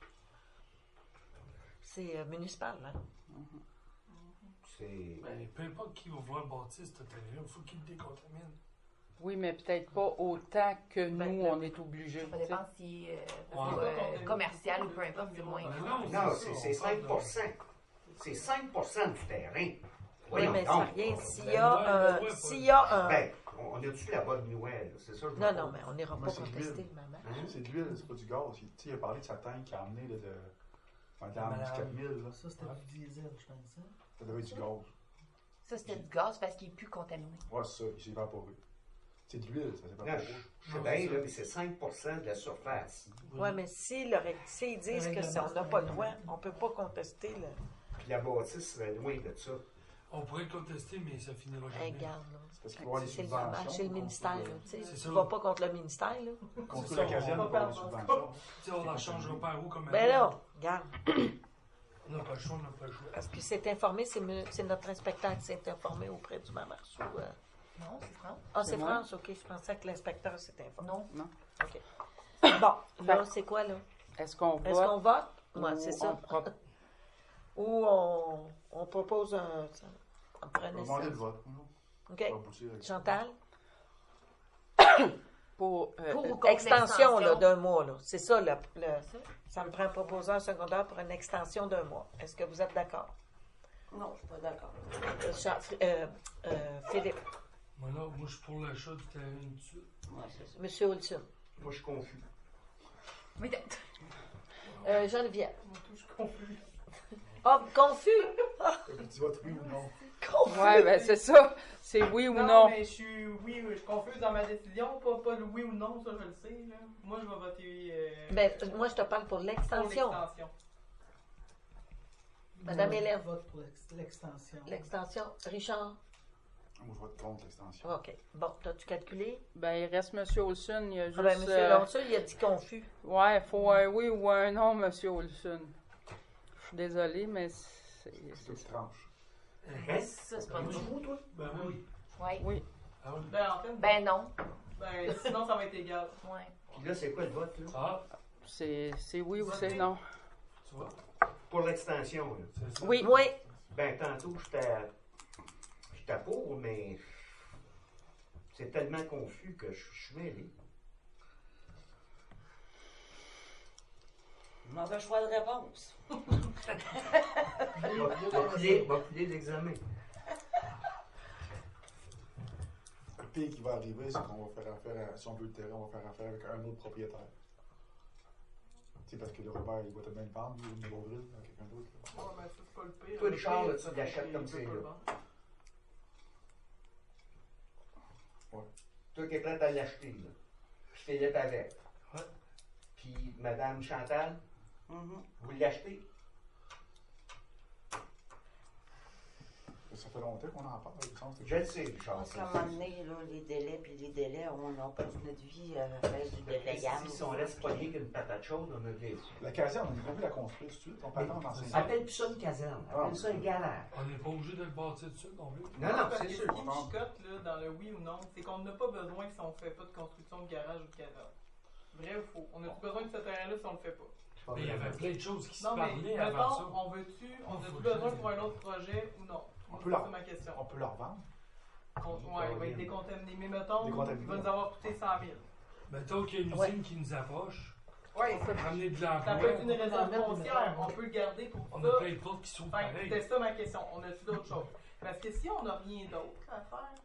C'est euh, municipal, hein? C'est. Ben, peu importe qui va voir bâtir cet hôtel-là, il faut qu'il le décontamine. Oui, mais peut-être pas autant que Ben, nous, le- on est obligés. Ça dépend si. Euh, Ouais. euh, commercial ou peu importe, c'est moins. Ben non, Non, c'est c'est ça, c'est on parle cinq C'est cinq du terrain. Oui, Voyons mais donc. ça rien. S'il y Ben, a ouais, un. ouais, ouais, S'il y a un. Ben, on on a-tu la bonne nouvelle? C'est ça que je Non, me non, pose. mais on n'ira Moi, pas c'est contester l'huile. le maman. Hein? C'est de l'huile, c'est pas du gaz. Il, tu sais, il a parlé de sa tank qui a amené là, de. Madame du Madame. quatre mille, là. Ça, c'était du diesel, je pense. Hein? Ça devait être du gaz. Ça, c'était du gaz parce qu'il est plus contaminé. Ouais, c'est ça, il s'est évaporé. C'est de l'huile, ça s'est Non, évaporé. je je sais bien, là, mais c'est cinq de la surface. Oui, mais s'ils leur- s'ils disent que si on n'a pas le droit, on ne peut pas contester le. Puis la bâtisse serait loin de ça. On pourrait le contester, mais ça finira jamais. Hey, regarde, là. C'est parce qu'il va y avoir des C'est le subventions. maman, c'est le ministère, là. Tu sais, C'est tu ça. vas pas contre le ministère, là. Construire la caserne, il va y avoir des subventions. Tu sais, on n'en changera pas à où comme Ben là, regarde. On n'a pas le choix, on n'a pas le choix. Parce qu'il s'est informé, c'est mu- c'est notre inspecteur qui s'est informé auprès du maman. Ou, euh, Non, c'est France. Ah, c'est C'est moi. France, ok. Je pensais que l'inspecteur s'était informé. Non. Non. OK. Bon, là, c'est quoi, là? Est-ce qu'on vote? Est-ce qu'on vote? ou Moi, c'est on ça. pro- Ou on, on propose un. ça- On prend On va un demander le essai. vote. OK. On va aboutir avec ça. Chantal? Pour, euh, Pour euh, ou contre Extension, là, l'extension? d'un mois, là. C'est ça, le, le- Ça? ça me prend un proposeur secondaire pour une extension d'un mois. Est-ce que vous êtes d'accord? Non, je suis pas d'accord. Euh, Cha- euh, euh, Philippe, Moi, là, moi, je suis pour l'achat du terrain tout de suite. Ouais, c'est ça. Monsieur Olson, Moi, je suis confus. Mais t'as- euh, Geneviève. Moi, tout, je suis confus. Oh, confus! Tu votes oui ou non? Confus! Ouais, ben c'est ça. C'est oui ou non. mais je suis, oui, je suis confuse dans ma décision. Pas, pas le oui ou non, ça, je le sais. Là. Moi, je vais voter euh, Ben, moi, je te parle pour pour l'extension. l'extension. Madame Moi, Hélène. je vote pour l'ex- l'extension. L'extension. Richard? Moi, je vote contre l'extension. OK. Bon, t'as-tu calculé? Ben, il reste M. Olson. Il y a juste. Ah ben, Monsieur euh, Olson, il a dit confus. Ouais, il faut un oui ou un non, M. Olson. Je suis désolée, mais c'est. C'est une tranche. Ben, ça, c'est pas Tu vrai. fous, toi? Ben oui. Ouais. Oui. Ah oui. Ben, en fait, Ben non. ben, sinon, ça va être égal. Ouais. Puis là, c'est quoi le vote, là? Ah, C'est c'est oui ou c'est non. tu vois, Pour l'extension, là. c'est ça. Oui. Oui. Ben, tantôt, j'étais j'étais pour, mais c'est tellement confus que je je suis mêlé. Mauvais choix de réponse. Va va couler va couler l'examen. Le pire qui va arriver, c'est qu'on va faire affaire, à, si on veut le terrain, on va faire affaire avec un autre propriétaire. Tu sais, parce que le Robert, il va tellement le vendre, lui, au niveau grill, à quelqu'un d'autre. là. Ouais, ben, ça, c'est pas le pire. Toi, Le Richard, pire, là, tu c'est l'achètes qu'il comme peut c'est, pas le là. vendre. Toi qui es prête à l'acheter, là. Puis Philippe avec. Ouais. Puis Madame Chantal, Mhm. vous l'achetez? Ça fait longtemps qu'on en parle, il me semble. Je le sais, Richard. Parce qu'à un moment donné, là, les délais, puis les délais, on n'a pas toute notre vie euh, fait du délayable. Si on reste pogné qu'une patate chaude, on a des fous. La caserne, on n'est pas vu la construire tout de suite. On peut attendre dans cinq ans. Appelle plus ça une caserne, appelle ça une galère. On n'est pas obligé de le bâtir tout de suite non plus. Non, non, Parce c'est que sûr. ce qui me chicote là, dans le oui ou non, c'est qu'on n'a pas besoin si on ne fait pas de construction de garage ou de caserne. Vrai ou faux? On a-tu besoin de ce terrain-là si on le fait pas? Mais il y avait plein de choses qui se Non, mais parlaient avant mettons, ça. on veut-tu, on Non, a-tu faut besoin que- pour un autre projet ou non? On Moi, peut c'est leur- ma question. On peut leur vendre. On- ouais, il va être décontaminé. Mais mettons, Décontaminé. il va nous avoir coûté cent mille. Mettons qu'il y a une usine Ouais. qui nous approche, Ouais, ramener de ça peut être l'emploi. une réserve foncière. On peut le garder pour On ça. a plein de portes qui s'ouvrent Fait que pareil. C'était ça ma question. On a-tu d'autres choses? Parce que si on n'a rien d'autre à faire,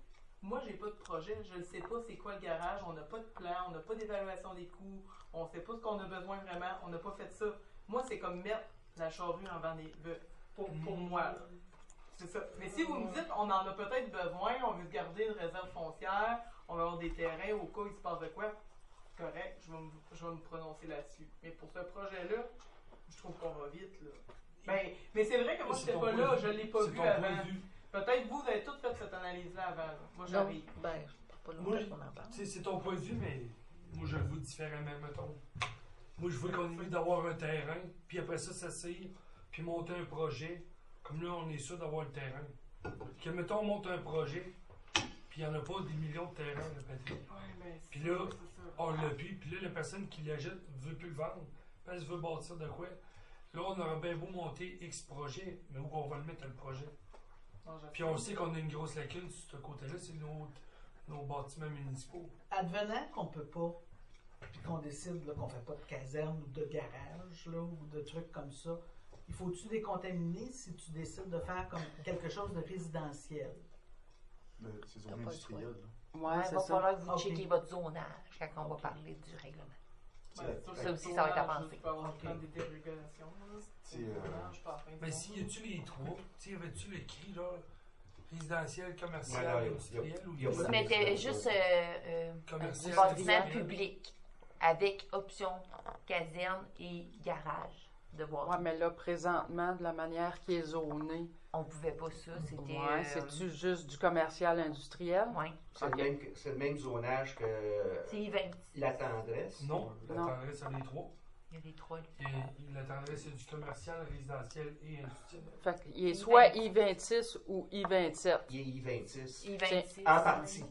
moi, j'ai pas de projet, je ne sais pas c'est quoi le garage, on n'a pas de plan, on n'a pas d'évaluation des coûts, on sait pas ce qu'on a besoin vraiment, on n'a pas fait ça. Moi, c'est comme mettre la charrue avant des bœufs, pour, pour moi. Là. C'est ça. Mais si vous me dites, on en a peut-être besoin, on veut garder une réserve foncière, on va avoir des terrains au cas où il se passe de quoi, correct, je vais me, je vais me prononcer là-dessus. Mais pour ce projet-là, je trouve qu'on va vite, là. Ben, mais c'est vrai que moi, je n'étais pas là, je ne l'ai pas vu avant. Peut-être vous, vous avez tout fait cette analyse-là avant. Là. Moi, j'arrive. Ben, pas longtemps qu'on en parle. C'est ton point de vue, mais moi, je le vois différemment, mettons. Moi, je veux qu'on ait envie d'avoir un terrain, puis après ça, s'asseoir, puis monter un projet. Comme là, on est sûr d'avoir le terrain. Que, mettons, on monte un projet, puis il n'y en a pas des millions de terrains, là, Patrick. Ouais, ben, puis là, on l'a plus, puis là, la personne qui l'achète ne veut plus le vendre, parce qu'elle veut bâtir de quoi. Là, on aurait bien beau monter X projet, mais où on va le mettre, le projet? Non, puis on sait qu'on a une grosse lacune sur ce côté-là, c'est nos, nos bâtiments municipaux. Advenant qu'on peut pas, puis qu'on décide là, qu'on fait pas de caserne ou de garage, là, ou de trucs comme ça, il faut-tu décontaminer si tu décides de faire comme quelque chose de résidentiel? Mais c'est zone industrielle. là. Ouais, Il c'est va ça. falloir que vous Ok. checkiez votre zonage quand on va parler du règlement. Ben, c'est sûr Ça que aussi, ça va être à penser. Tu peux avoir Ok. tant des dérégulations. là. C'est, euh, Non, je suis pas en train de Mais dire. si, y a-tu les trois? Tu sais, y avait-tu l'écrit, là? Résidentiel, commercial, Ouais, non, y a- industriel, ou y a Vous pas de- mettez juste euh, euh, commercial, bâtiment industriel. public avec option caserne et garage de bois. Ouais, mais là, présentement, de la manière qui est zonée, On pouvait pas ça, c'était... ouais, euh, c'est-tu juste du commercial industriel? ouais. C'est Ok. le, même que- c'est le même zonage que C'est vingt. la tendresse. Non, la Non. tendresse, c'est les trois. Il y a des trois. Et, et la tendresse, c'est du commercial, résidentiel et industriel. Fait qu'il est soit I vingt-six ou I vingt-sept. Il est I vingt-six. I vingt-six. En partie.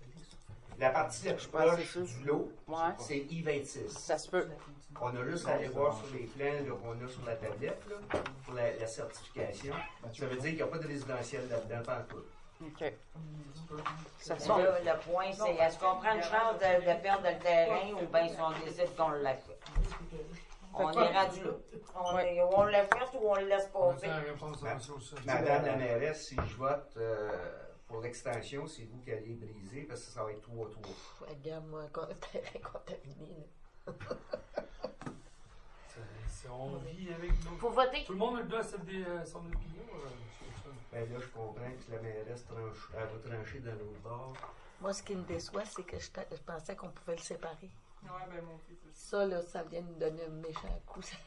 La partie la plus Ouais, c'est proche sûr. du lot, Ouais, c'est I vingt-six. ça se peut. On a juste à aller voir sur les plans là, qu'on a sur la tablette là, pour la, la certification. Ça veut dire qu'il n'y a pas de résidentiel là-dedans, pas en tout. OK. Ça se Bon, peut. là, le point, c'est est-ce qu'on prend une chance de, de perdre le terrain ou bien si on décide qu'on l'a fait? On est rendu là. On, Ouais. est- ou on le fait ou on le laisse On a passer. la réponse à ça aussi. Madame la mairesse, si je vote euh, pour l'extension, c'est vous qui allez briser parce que ça va être trois trois. Regarde-moi, un terrain contaminé. là. C'est- c'est- On vit avec nos... Faut voter. Tout le monde doit sa dé- euh, son opinion. euh, sur ça. Ben là, je comprends que la mairesse tranche, elle va trancher dans l'autre bord. Moi, ce qui me déçoit, c'est que je, ta- je pensais qu'on pouvait le séparer. Ouais, ben, mon fils aussi. Ça, là, ça vient de nous donner un méchant coup. ça.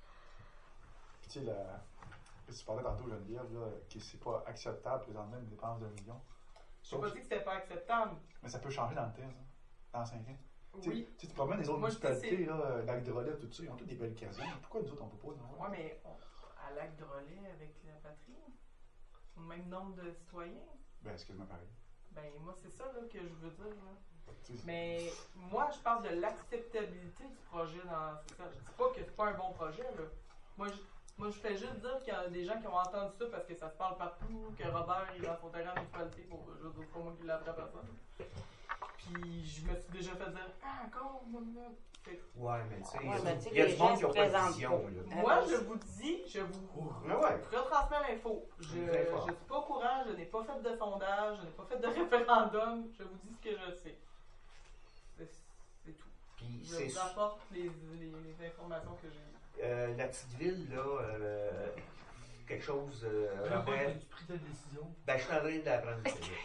Puis, tu sais, la... tu parlais tantôt, Geneviève, là, que c'est pas acceptable présentement une dépense d'un million. Je n'ai pas dit que c'était pas acceptable. Mais ça peut changer dans le temps, ça. Dans cinq ans. Tu sais, Oui. Tu sais, tu promènes les autres Moi, je dis municipalités, là, Lac de Relais, tout ça, ils ont tous des belles casernes. Pourquoi nous autres, on peut pas? Non? Ouais, mais on- à Lac de Relais avec la patrie, au même nombre de citoyens. Ben, excuse-moi, pareil. Ben, moi, c'est ça là, que je veux dire. Là. Tu sais, Mais moi, je parle de l'acceptabilité du projet. Dans, c'est ça. Je dis pas que c'est pas un bon projet. Là. Moi, je, moi, je fais juste dire qu'il y a des gens qui ont entendu ça parce que ça se parle partout, que Robert est dans son terrain de municipalité pour. Je veux dire, c'est pas moi qui l'ai appris à personne. Puis je me suis déjà fait dire Ah, encore, moi, là. Fait- Ouais, mais tu sais, Ouais, mais tu sais, il y a les du monde gens qui n'a se pas de présentent vision. pas. Là. Moi, je vous dis, je vous Ah ouais. retransmets l'info. Je ne Très fort. suis pas au courant, je n'ai pas fait de sondage, je n'ai pas fait de référendum. Je vous dis ce que je sais. C'est c'est tout. Puis Je c'est vous apporte les, les, les informations que j'ai eues. euh, la petite ville, là, euh, quelque chose. Euh, Là, Robert- as-tu pris ta décision? Ben, je suis en train d'apprendre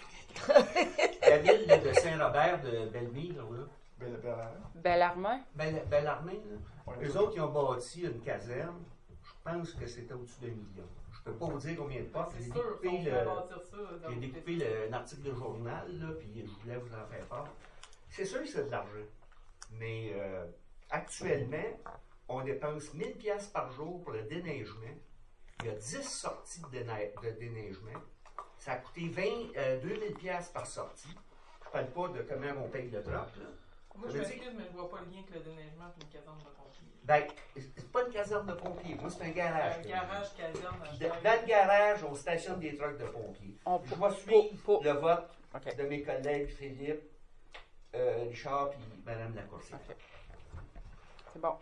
ça. La ville là, de Saint-Robert de Belleville, là, Belle, belle, Bellarmin? Belle, Bellarmine, là. ouais, Eux autres, ils ont bâti une caserne. Je pense que c'était au-dessus d'un million. Je peux pas vous dire combien de portes. C'est J'ai sûr, si découpé, on le, peut bâtir ça. dans j'ai le découpé le- un article de journal, là, puis je voulais vous en faire part. C'est sûr que c'est de l'argent. Mais euh, actuellement, on dépense mille piastres par jour pour le déneigement. Il y a dix sorties de, déne- de déneigement. Ça a coûté vingt, euh, deux mille piastres par sortie. Je parle pas de comment on paye le drop, là. Moi, Ça je veut m'excuse, mais je vois pas le lien avec le déneigement et une caserne de pompiers. Ben, c'est pas une caserne de pompiers. Moi, c'est un garage. Un que garage, caserne, j'ai. à Puis chaque- Dans le garage, on stationne des trucks de pompiers. On Je peut vais suivre pour- le vote OK. de mes collègues Philippe, euh, Richard puis Mme Lacourcière. OK. C'est bon.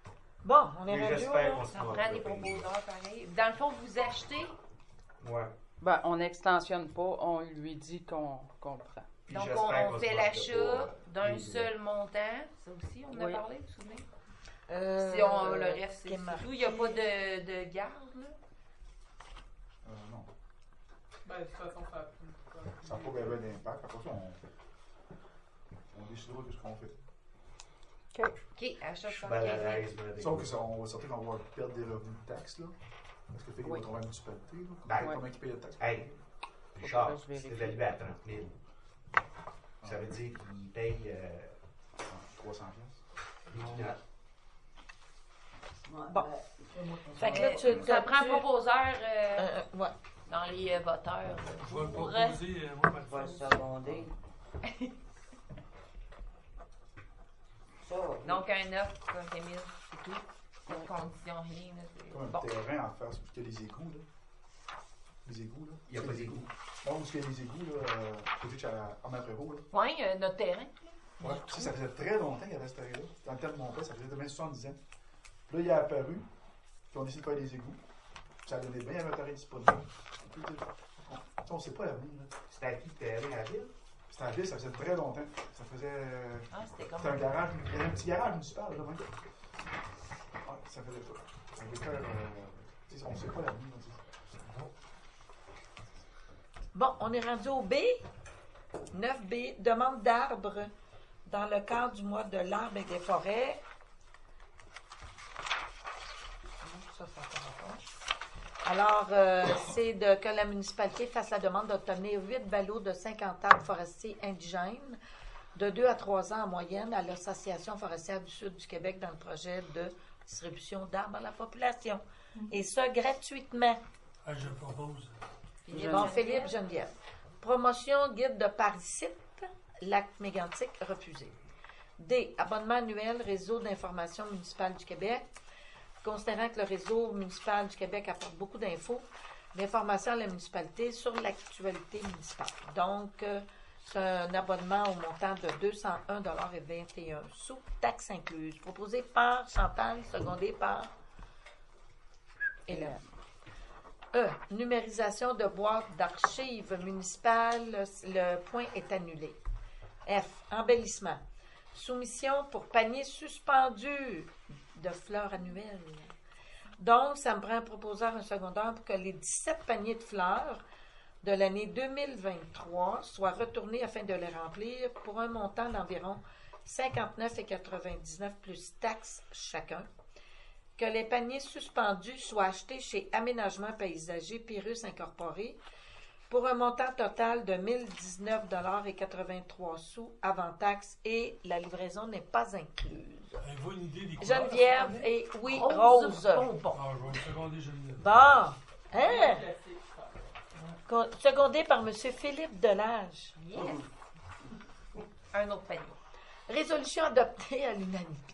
Bon, on est Mais rendu où, j'espère là? qu'on se Ça trompe prend des pas. proposeurs pareil. Dans le fond, vous achetez Ouais. Ben, on n'extensionne pas, on lui dit qu'on qu'on prend. Puis Donc, j'espère on, qu'on on se fait manquera l'achat pas, euh, d'un les seul montant. Ça aussi, on en a Oui. parlé, vous vous souvenez? Euh, Si on, le reste, qui c'est est c'est marqué. tout. Il n'y a pas de, de garde, là? Euh, non. Ben, de toute façon, ça a plus. Ça n'a pas bien bien d'impact. Après ça, on, on décidera de ce qu'on fait. OK, achat Je suis de mal à quinze mille. l'aise. là, avec Sauf que ça. ça, on va sortir qu'on va perdre des revenus de taxes, là. Parce que fait qu'il Oui. va trouver une municipalité, là. Ben, Combien qui paye de taxes? Hey, que Richard, je vérifie. c'est évalué à trente mille. Ça veut dire qu'il paye euh, trois cents piastres. des peanuts. Bon. Ben, Fait que là, tu Euh, ça tu- prend tu- proposeur euh, Euh, ouais. dans les euh, voteurs. Je vais le Pour, proposer, euh, moi, Je vais le ma seconder. Ça, Donc, un neuf pour vingt mille, c'est tout. Pas de condition, rien. Là, c'est- Comme un bon. terrain en face, parce qu'il y a les égouts, là. Les égouts, là. Il n'y a pas d'égouts. Non, parce qu'il y a les égouts, là, euh, côté de chez Armand-Prévost, là. Oui, euh, notre terrain. Ouais, tu sais, ça faisait très longtemps qu'il y avait ce terrain-là. Dans le temps de mon père, ça faisait même soixante-dix ans. Puis là, il est apparu, puis on a décidé de faire des égouts. Puis ça a donné bien, il y avait un terrain disponible. On peut dire- on- on sait pas l'avenir, là. C'était à qui le terrain à la ville? C'était en ville, ça faisait très longtemps. Ça faisait. euh, Ah, c'était comme. C'était un garage, il y avait un petit garage municipal, là, même. Ouais, ça faisait ça. Ça avait cœur, euh, tu sais, on sait pas l'avenir, là, tu sais. Bon, on est rendu au B. neuf B, demande d'arbres dans le cadre du mois de l'arbre et des forêts. Ça, ça correspond. Alors, euh, c'est de, que la municipalité fasse la demande d'obtenir huit ballots de cinquante arbres forestiers indigènes de deux à trois ans en moyenne à l'Association forestière du Sud du Québec dans le projet de distribution d'arbres à la population. Et ça, gratuitement. Ah, je propose. Philippe Bon, Geneviève. Philippe Geneviève. Promotion guide de parasites, lac mégantic refusé. D. Abonnement annuel réseau d'information municipale du Québec. Considérant que le réseau municipal du Québec apporte beaucoup d'infos, d'informations à la municipalité sur l'actualité municipale. Donc, euh, c'est un abonnement au montant de deux cent un dollars et vingt et un sous, taxes incluses. Proposé par Chantal, secondé par Hélène. E. Numérisation de boîtes d'archives municipales. Le point est annulé. F. Embellissement. Soumission pour panier suspendu de fleurs annuelles. Donc, ça me prend un proposeur, un secondaire pour que les dix-sept paniers de fleurs de l'année deux mille vingt-trois soient retournés afin de les remplir pour un montant d'environ cinquante-neuf virgule quatre-vingt-dix-neuf plus taxes chacun. Que les paniers suspendus soient achetés chez Aménagement Paysager Pyrrhus Incorporé pour un montant total de mille dix-neuf dollars et quatre-vingt-trois sous avant taxes et la livraison n'est pas incluse. Avez-vous une idée des couleurs? Geneviève et oui, Rose Rose. bonbon. Ah, je vais me seconder Geneviève. Bon, hein? Classique, ça. Con- Secondé par M. Philippe Delage. Yes. Un autre panier. Résolution adoptée à l'unanimité.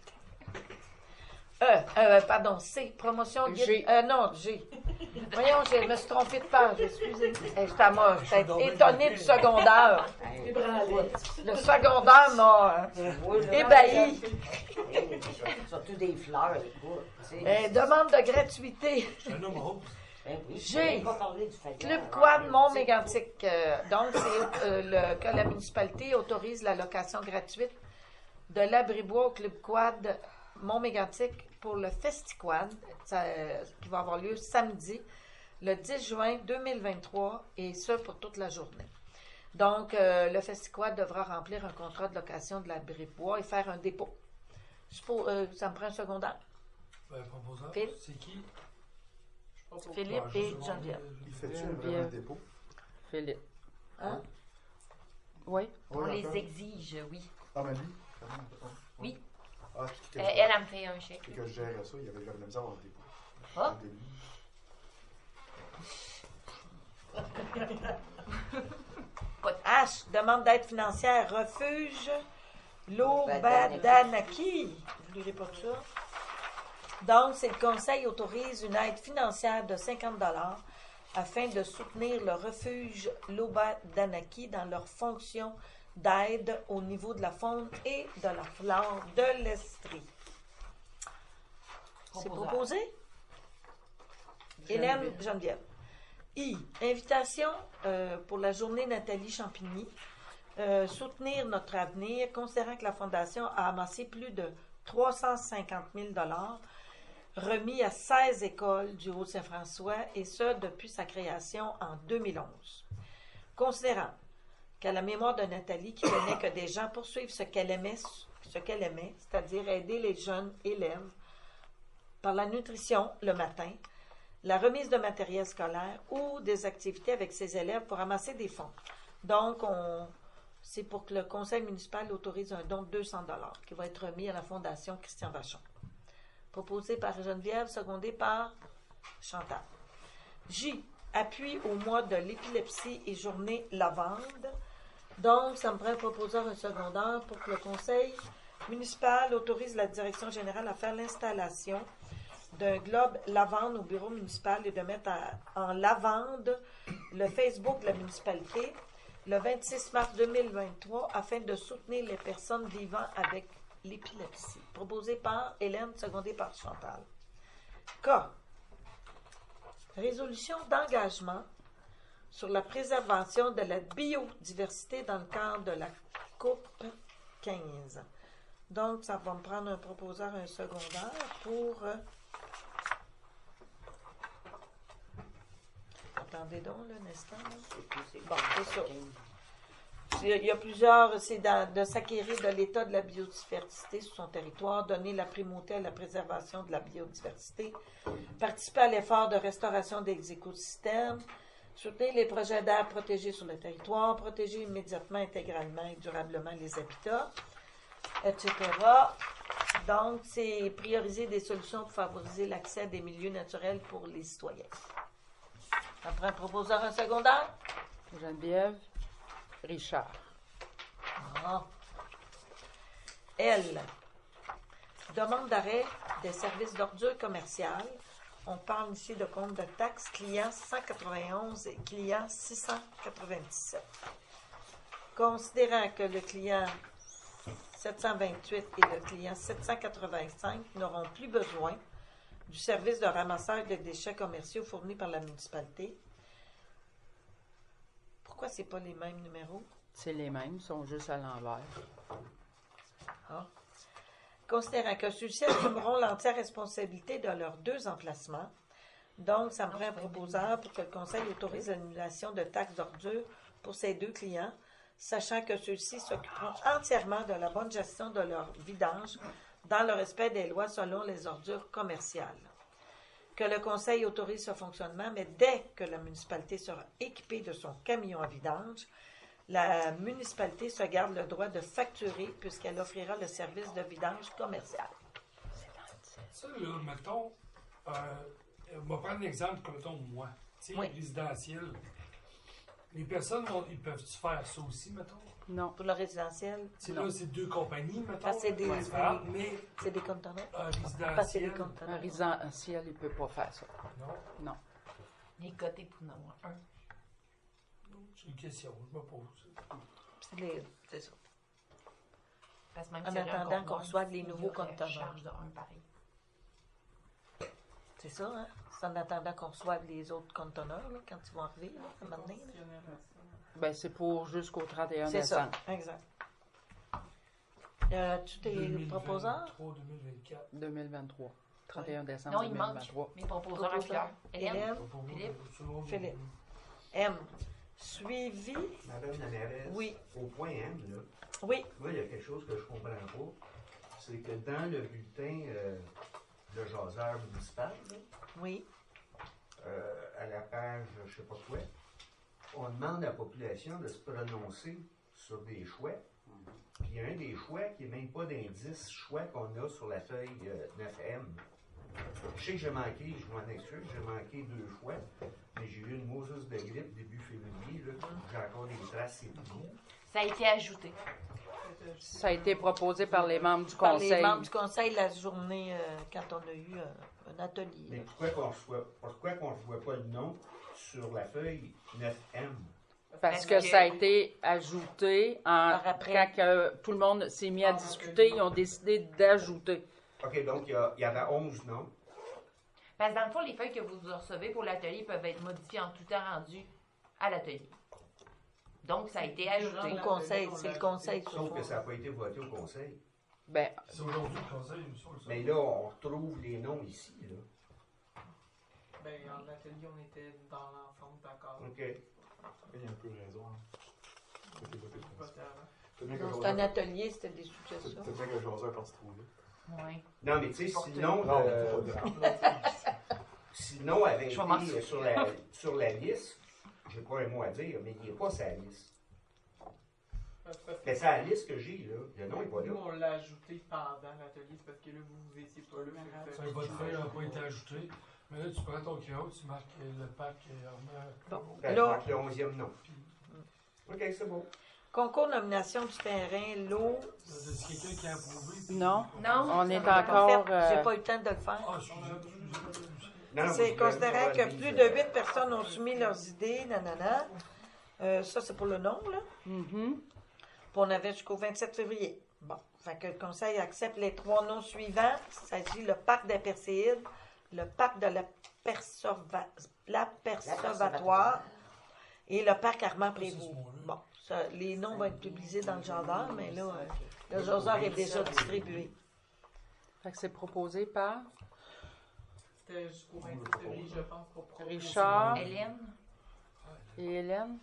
Euh, euh, pardon, C. Promotion guide. G. Euh, non, G. Voyons, je me suis trompée de page, excusez. Hey, j'étais à moi, Je suis j'étais donc bien étonnée du occupé. secondaire. hey, Le secondaire m'a euh, moi, je- ébahi. Hey, surtout des fleurs, écoute. tu sais. Euh, demande de gratuité. C'est un homme rose. Ben oui, J'ai- je n'ai pas parlé du fayard. Club Quad Mont-Mégantic. Euh, donc, c'est euh, le- que la municipalité autorise la location gratuite de l'abribois au Club Quad Mont-Mégantic pour le FestiQuad, ça, euh, qui va avoir lieu samedi, le dix juin deux mille vingt-trois, et ce pour toute la journée. Donc, euh, le FestiQuad devra remplir un contrat de location de l'abribois et faire un dépôt. Je pour- euh, ça me prend un secondaire. Ben, proposeur, Phil. c'est qui? Je sais pas Philippe Ah, je et sais pas, Geneviève. euh, Il fait-tu Geneviève. vraiment le dépôt? Philippe. Hein? Oui. On Ouais, les d'accord. exige, oui. Ah, mais lui? vraiment, ouais. Oui. Ah, c'est que, Euh, elle, elle me fait un chèque. que je gérais ça, il y avait jamais de misère à avoir le dépôt. Ah. Au début. H, demande d'aide financière, refuge, Lobadanaki. Vous ne lirez pas tout ça. Donc, c'est le conseil autorise une aide financière de cinquante dollars afin de soutenir le refuge Lobadanaki dans leur fonction d'aide au niveau de la faune et de la flore de l'Estrie. C'est Proposeur. proposé? Hélène Geneviève. I. Invitation euh, pour la journée Nathalie Champigny. Euh, soutenir notre avenir, considérant que la Fondation a amassé plus de trois cent cinquante mille dollars remis à seize écoles du Haut-Saint-François, et ce, depuis sa création en deux mille onze. Considérant qu'à la mémoire de Nathalie, qui tenait que des gens poursuivent ce qu'elle aimait, ce qu'elle aimait, c'est-à-dire aider les jeunes élèves par la nutrition le matin, la remise de matériel scolaire ou des activités avec ses élèves pour amasser des fonds. Donc, on, c'est pour que le conseil municipal autorise un don de deux cents dollars qui va être remis à la Fondation Christian Vachon. Proposé par Geneviève, secondé par Chantal. J. Appui au mois de l'épilepsie et journée lavande. Donc, ça me prend un proposeur un secondaire pour que le conseil municipal autorise la direction générale à faire l'installation d'un globe lavande au bureau municipal et de mettre à, en lavande le Facebook de la municipalité le vingt-six mars deux mille vingt-trois afin de soutenir les personnes vivant avec l'épilepsie. Proposé par Hélène, secondée par Chantal. K. Résolution d'engagement sur la préservation de la biodiversité dans le cadre de la Coupe quinze. Donc, ça va me prendre un proposeur, un secondaire pour... Euh, Attendez donc, là, un instant. Là. Bon, c'est ça. Il y a plusieurs, c'est dans, de s'acquérir de l'état de la biodiversité sur son territoire, donner la primauté à la préservation de la biodiversité, participer à l'effort de restauration des écosystèmes, soutenir les projets d'air protégés sur le territoire, protéger immédiatement, intégralement et durablement les habitats, et cetera. Donc, c'est prioriser des solutions pour favoriser l'accès à des milieux naturels pour les citoyens. Après un proposeur, un secondaire? Geneviève Richard. Ah. L. Demande d'arrêt des services d'ordures commerciales. On parle ici de compte de taxes client cent quatre-vingt-onze et client six cent quatre-vingt-dix-sept. Considérant que le client sept cent vingt-huit et le client sept cent quatre-vingt-cinq n'auront plus besoin du service de ramassage de déchets commerciaux fourni par la municipalité. Pourquoi c'est pas les mêmes numéros? C'est les mêmes, ils sont juste à l'envers. Ah. Considérant que ceux-ci assumeront l'entière responsabilité de leurs deux emplacements, donc ça me prend un proposeur pour que le conseil autorise l'annulation de taxes d'ordures pour ces deux clients, sachant que ceux-ci s'occuperont entièrement de la bonne gestion de leur vidange dans le respect des lois selon les ordures commerciales. Que le conseil autorise ce fonctionnement, mais dès que la municipalité sera équipée de son camion à vidange, la municipalité se garde le droit de facturer puisqu'elle offrira le service de vidange commercial. Ça, là, mettons, euh, on va prendre l'exemple comme, mettons, moi, tu sais, Oui. résidentiel. Les personnes, vont- ils peuvent-tu faire ça aussi, mettons? Non. Pour le résidentiel, C'est non. là, c'est deux compagnies, mettons. Parce que c'est des- Ouais, ah, mais C'est des conteneurs. un Parce que c'est des résidentiel, Un conteneurs. résidentiel, il ne peut pas faire ça. non. Non. Les cotés pour en avoir un. C'est une question, je me pose. C'est les- c'est ça. Parce que même En s'il y aurait un attendant conteneur, qu'on reçoive les il y nouveaux aurait conteneurs. charge de un pareil. C'est ça, hein? C'est en attendant qu'on reçoive les autres conteneurs, là, quand ils vont arriver, là, à un moment donné, là. Ben, c'est pour jusqu'au trente et un C'est ça, décembre exact. Euh, tu t'es proposeur? deux mille vingt-quatre. deux mille vingt-trois. trente et un décembre Non, il deux manque mille vingt-trois. mes proposeurs à Proposeur. fleurs. Hélène? Hélène? Philippe? Philippe. M. Suivi. Madame la mairesse, Oui. au point M, là, Oui. moi, il y a quelque chose que je comprends pas. C'est que dans le bulletin euh, de jaseur municipal, là, Oui. euh, à la page je sais pas quoi, on demande à la population de se prononcer sur des choix. Puis il y a un des choix qui n'est même pas d'indice choix qu'on a sur la feuille euh, neuf M. Je sais que j'ai manqué, je m'en excuse, j'ai manqué deux choix, mais j'ai eu une mouseuse de grippe début février, là, j'ai encore des traces et tout. Ça a été ajouté. Ça a été proposé par les membres du Par conseil. les membres du conseil la journée, euh, quand on a eu euh, un atelier. Mais là. pourquoi qu'on ne voit, pourquoi qu'on ne voit pas le nom sur la feuille neuf M? Parce Parce que que- ça a été ajouté en, Par après. quand que tout le monde s'est mis à discuter, ils ont décidé d'ajouter. OK, donc il y, a- il y avait onze noms. Parce que dans le fond, les feuilles que vous recevez pour l'atelier peuvent être modifiées en tout temps rendu à l'atelier. Donc, ça a été ajouté. Au conseil, c'est le conseil. Sauf que ça n'a pas été voté au conseil. Ben, C'est aujourd'hui le conseil, ça, ça. Mais là, on retrouve les noms ici, là. Ben, en atelier, on était dans l'ensemble d'accord. OK. Il y a un peu raison. Hein. Ça fait voter le conseil. Voter avant. C'est bien que Non, Joseph- c'est un atelier, c'était des c'est- suggestions. c'est bien que Joseph est parti trop vite. Oui. Non, mais tu sais, Porter. sinon, Non, euh, mais faut dire. sinon, avait Je vais été m'en sur la, sur la liste, j'ai pas un mot à dire, mais il n'est pas sur la liste. Parce parce que Mais c'est la liste que j'ai, là. Le nom n'est pas nous, là. on l'a ajouté pendant l'atelier, c'est parce que là, vous, vous étiez pas là. fait que- Ça, votre feuille n'a pas été ajoutée. Mais là, tu prends ton crayon, tu marques euh, le pack euh, Armand. Bon. Ben, Là- je marque le onzième nom. OK, c'est bon. Concours nomination du terrain, l'eau. C'est quelqu'un qui a approuvé. puis- Non. Non. on est On l'a pas encore. fait. euh, J'ai pas eu le temps de le faire. Ah, excusez, excusez, excusez. Non, non, C'est vous considérant avez que pas plus mis, de euh, huit personnes ont soumis leurs idées, nanana. Euh, ça, c'est pour le nom, là. mhm. Puis on avait jusqu'au vingt-sept février. Bon. Fait que le conseil accepte les trois noms suivants. Il s'agit le parc des Perséides, le parc de la Persorva- l'Apercevatoire et le parc Armand Ça, c'est ce Prévost. mot-là. Bon. Ça, les noms vont être publiés dans le gendarme, mais là, euh, le gendarme est déjà distribué. Fait que c'est proposé par C'était jusqu'au vingt-six février, je pense, pour proposer. Richard Hélène. et Hélène.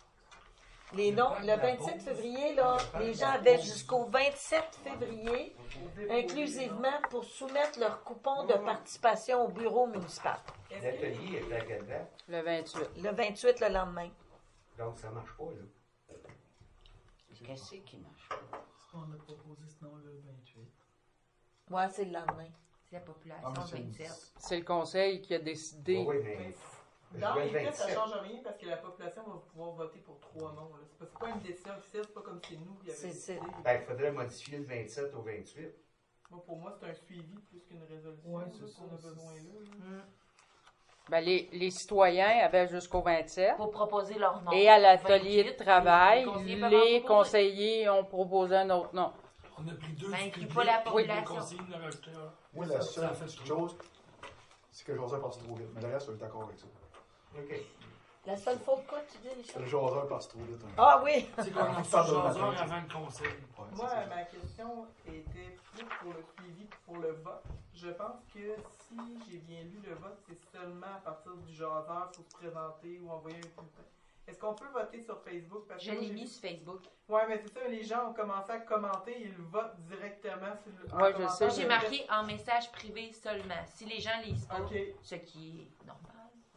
Les noms, le vingt-sept février, là, les gens avaient jusqu'au vingt-sept février, inclusivement, pour soumettre leur coupon de participation au bureau municipal. Est-ce que- L'atelier est à quelle date? Le vingt-huit. Le vingt-huit, le lendemain. Donc, ça marche pas, là. Qu'est-ce qui marche pas? On a proposé ce nom-là le vingt-huit. Ouais, c'est le lendemain. C'est la Ah, population mais c'est- vingt-sept. C'est le conseil qui a décidé. Oui, mais Mais je Dans vois les le faits, ça ne vingt-sept. change rien parce que la population va pouvoir voter pour trois noms. là. C'est pas, c'est pas une décision officielle, c'est pas comme c'est nous qui C'est- avons c'est- décidé. Ben, il faudrait modifier le vingt-sept au vingt-huit. Moi, pour moi, c'est un suivi plus qu'une résolution Ouais, là, c'est qu'on ça, a c'est- besoin là. là. Ben, les, les citoyens avaient jusqu'au vingt-sept. Pour proposer leur nom. Et à l'atelier de vingt-huit, travail, les conseillers peuvent en les proposer. conseillers ont proposé un autre nom. On a pris deux Ça du inclut public, pas la puis population. Le conseiller en a rajouté un. Moi, la Ça seule a fait petite trop. chose, c'est que Joseph est parti trop vite. Mais le reste, je suis d'accord avec ça. OK. La seule faute, quoi, tu dis, Richard? Le Joseph est parti trop vite. hein. Ah oui! C'est qu'on a On fait parle de jaseur matin, avant le conseil. Ouais, c'est Moi, ça. ma question était plus pour le suivi que pour le vote. Je pense que si j'ai bien lu le vote, c'est seulement à partir du jaseur, il faut se présenter ou envoyer un bulletin. Est-ce qu'on peut voter sur Facebook? Parce que Je moi, l'ai j'ai mis vu- sur Facebook. Ouais, mais c'est ça, les gens ont commencé à commenter et ils votent directement sur le. en Ouais, je commentant sais. le J'ai texte. marqué en message privé seulement. Si les gens lisent pas, Ok. ce qui est normal.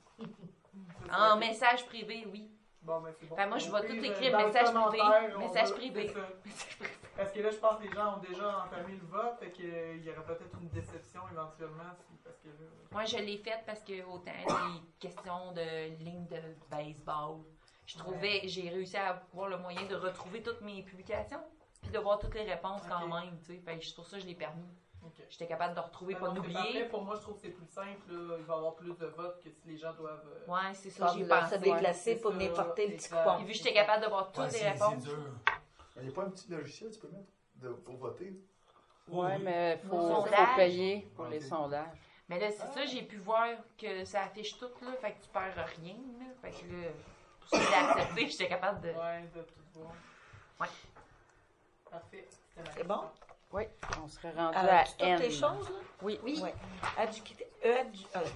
C'est ça, En ok. message privé, oui. Bon, ben c'est bon. Ben, moi, je Au vais pire, tout euh, écrire, dans le message commentaire, privé, on message va- privé. c'est ça. Parce que là, je pense que les gens ont déjà entamé le vote, fait qu'il y aurait peut-être une déception éventuellement. Si, parce que là, Moi, je l'ai faite parce que autant les questions de ligne de baseball, je trouvais, j'ai réussi à avoir le moyen de retrouver toutes mes publications, puis de voir toutes les réponses quand Ok. même, tu sais. Fait que c'est pour ça que je l'ai permis. ok. J'étais capable de retrouver, Ben pas non, c'est d'oublier. parfait. Pour moi, je trouve que c'est plus simple. Là. Il va y avoir plus de votes que si les gens doivent. euh, Ouais, c'est ça, Ça, j'ai là, pensé. ça déclassé c'est pour ça, venir porter le petit exact. coupon. Puis vu que j'étais capable de voir toutes Ouais, les c'est c'est réponses. dur. Il n'y a pas un petit logiciel que tu peux mettre de, pour voter? Oui, oui. mais il faut, Mon faut sondage. payer pour Ok. les sondages. Mais là, c'est ça, j'ai pu voir que ça affiche tout, là. Fait que tu perds rien, là. Fait que là, pour ça que j'ai accepté, j'étais capable de. Ouais, de tout voir. Ouais. Parfait. C'était ma C'est bon? question. Oui, on serait rendu Euh, à toutes N. les choses, là? Oui. Oui. Ouais. Adjuquité- euh, adju- euh,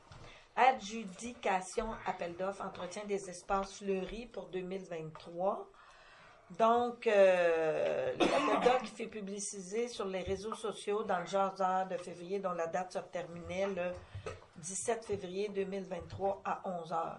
adjudication, appel d'offres, entretien des espaces fleuris pour deux mille vingt-trois. Donc, euh, l'appel d'offres qui fait publiciser sur les réseaux sociaux dans le jaseur de février, dont la date se terminait le dix-sept février deux mille vingt-trois à onze heures.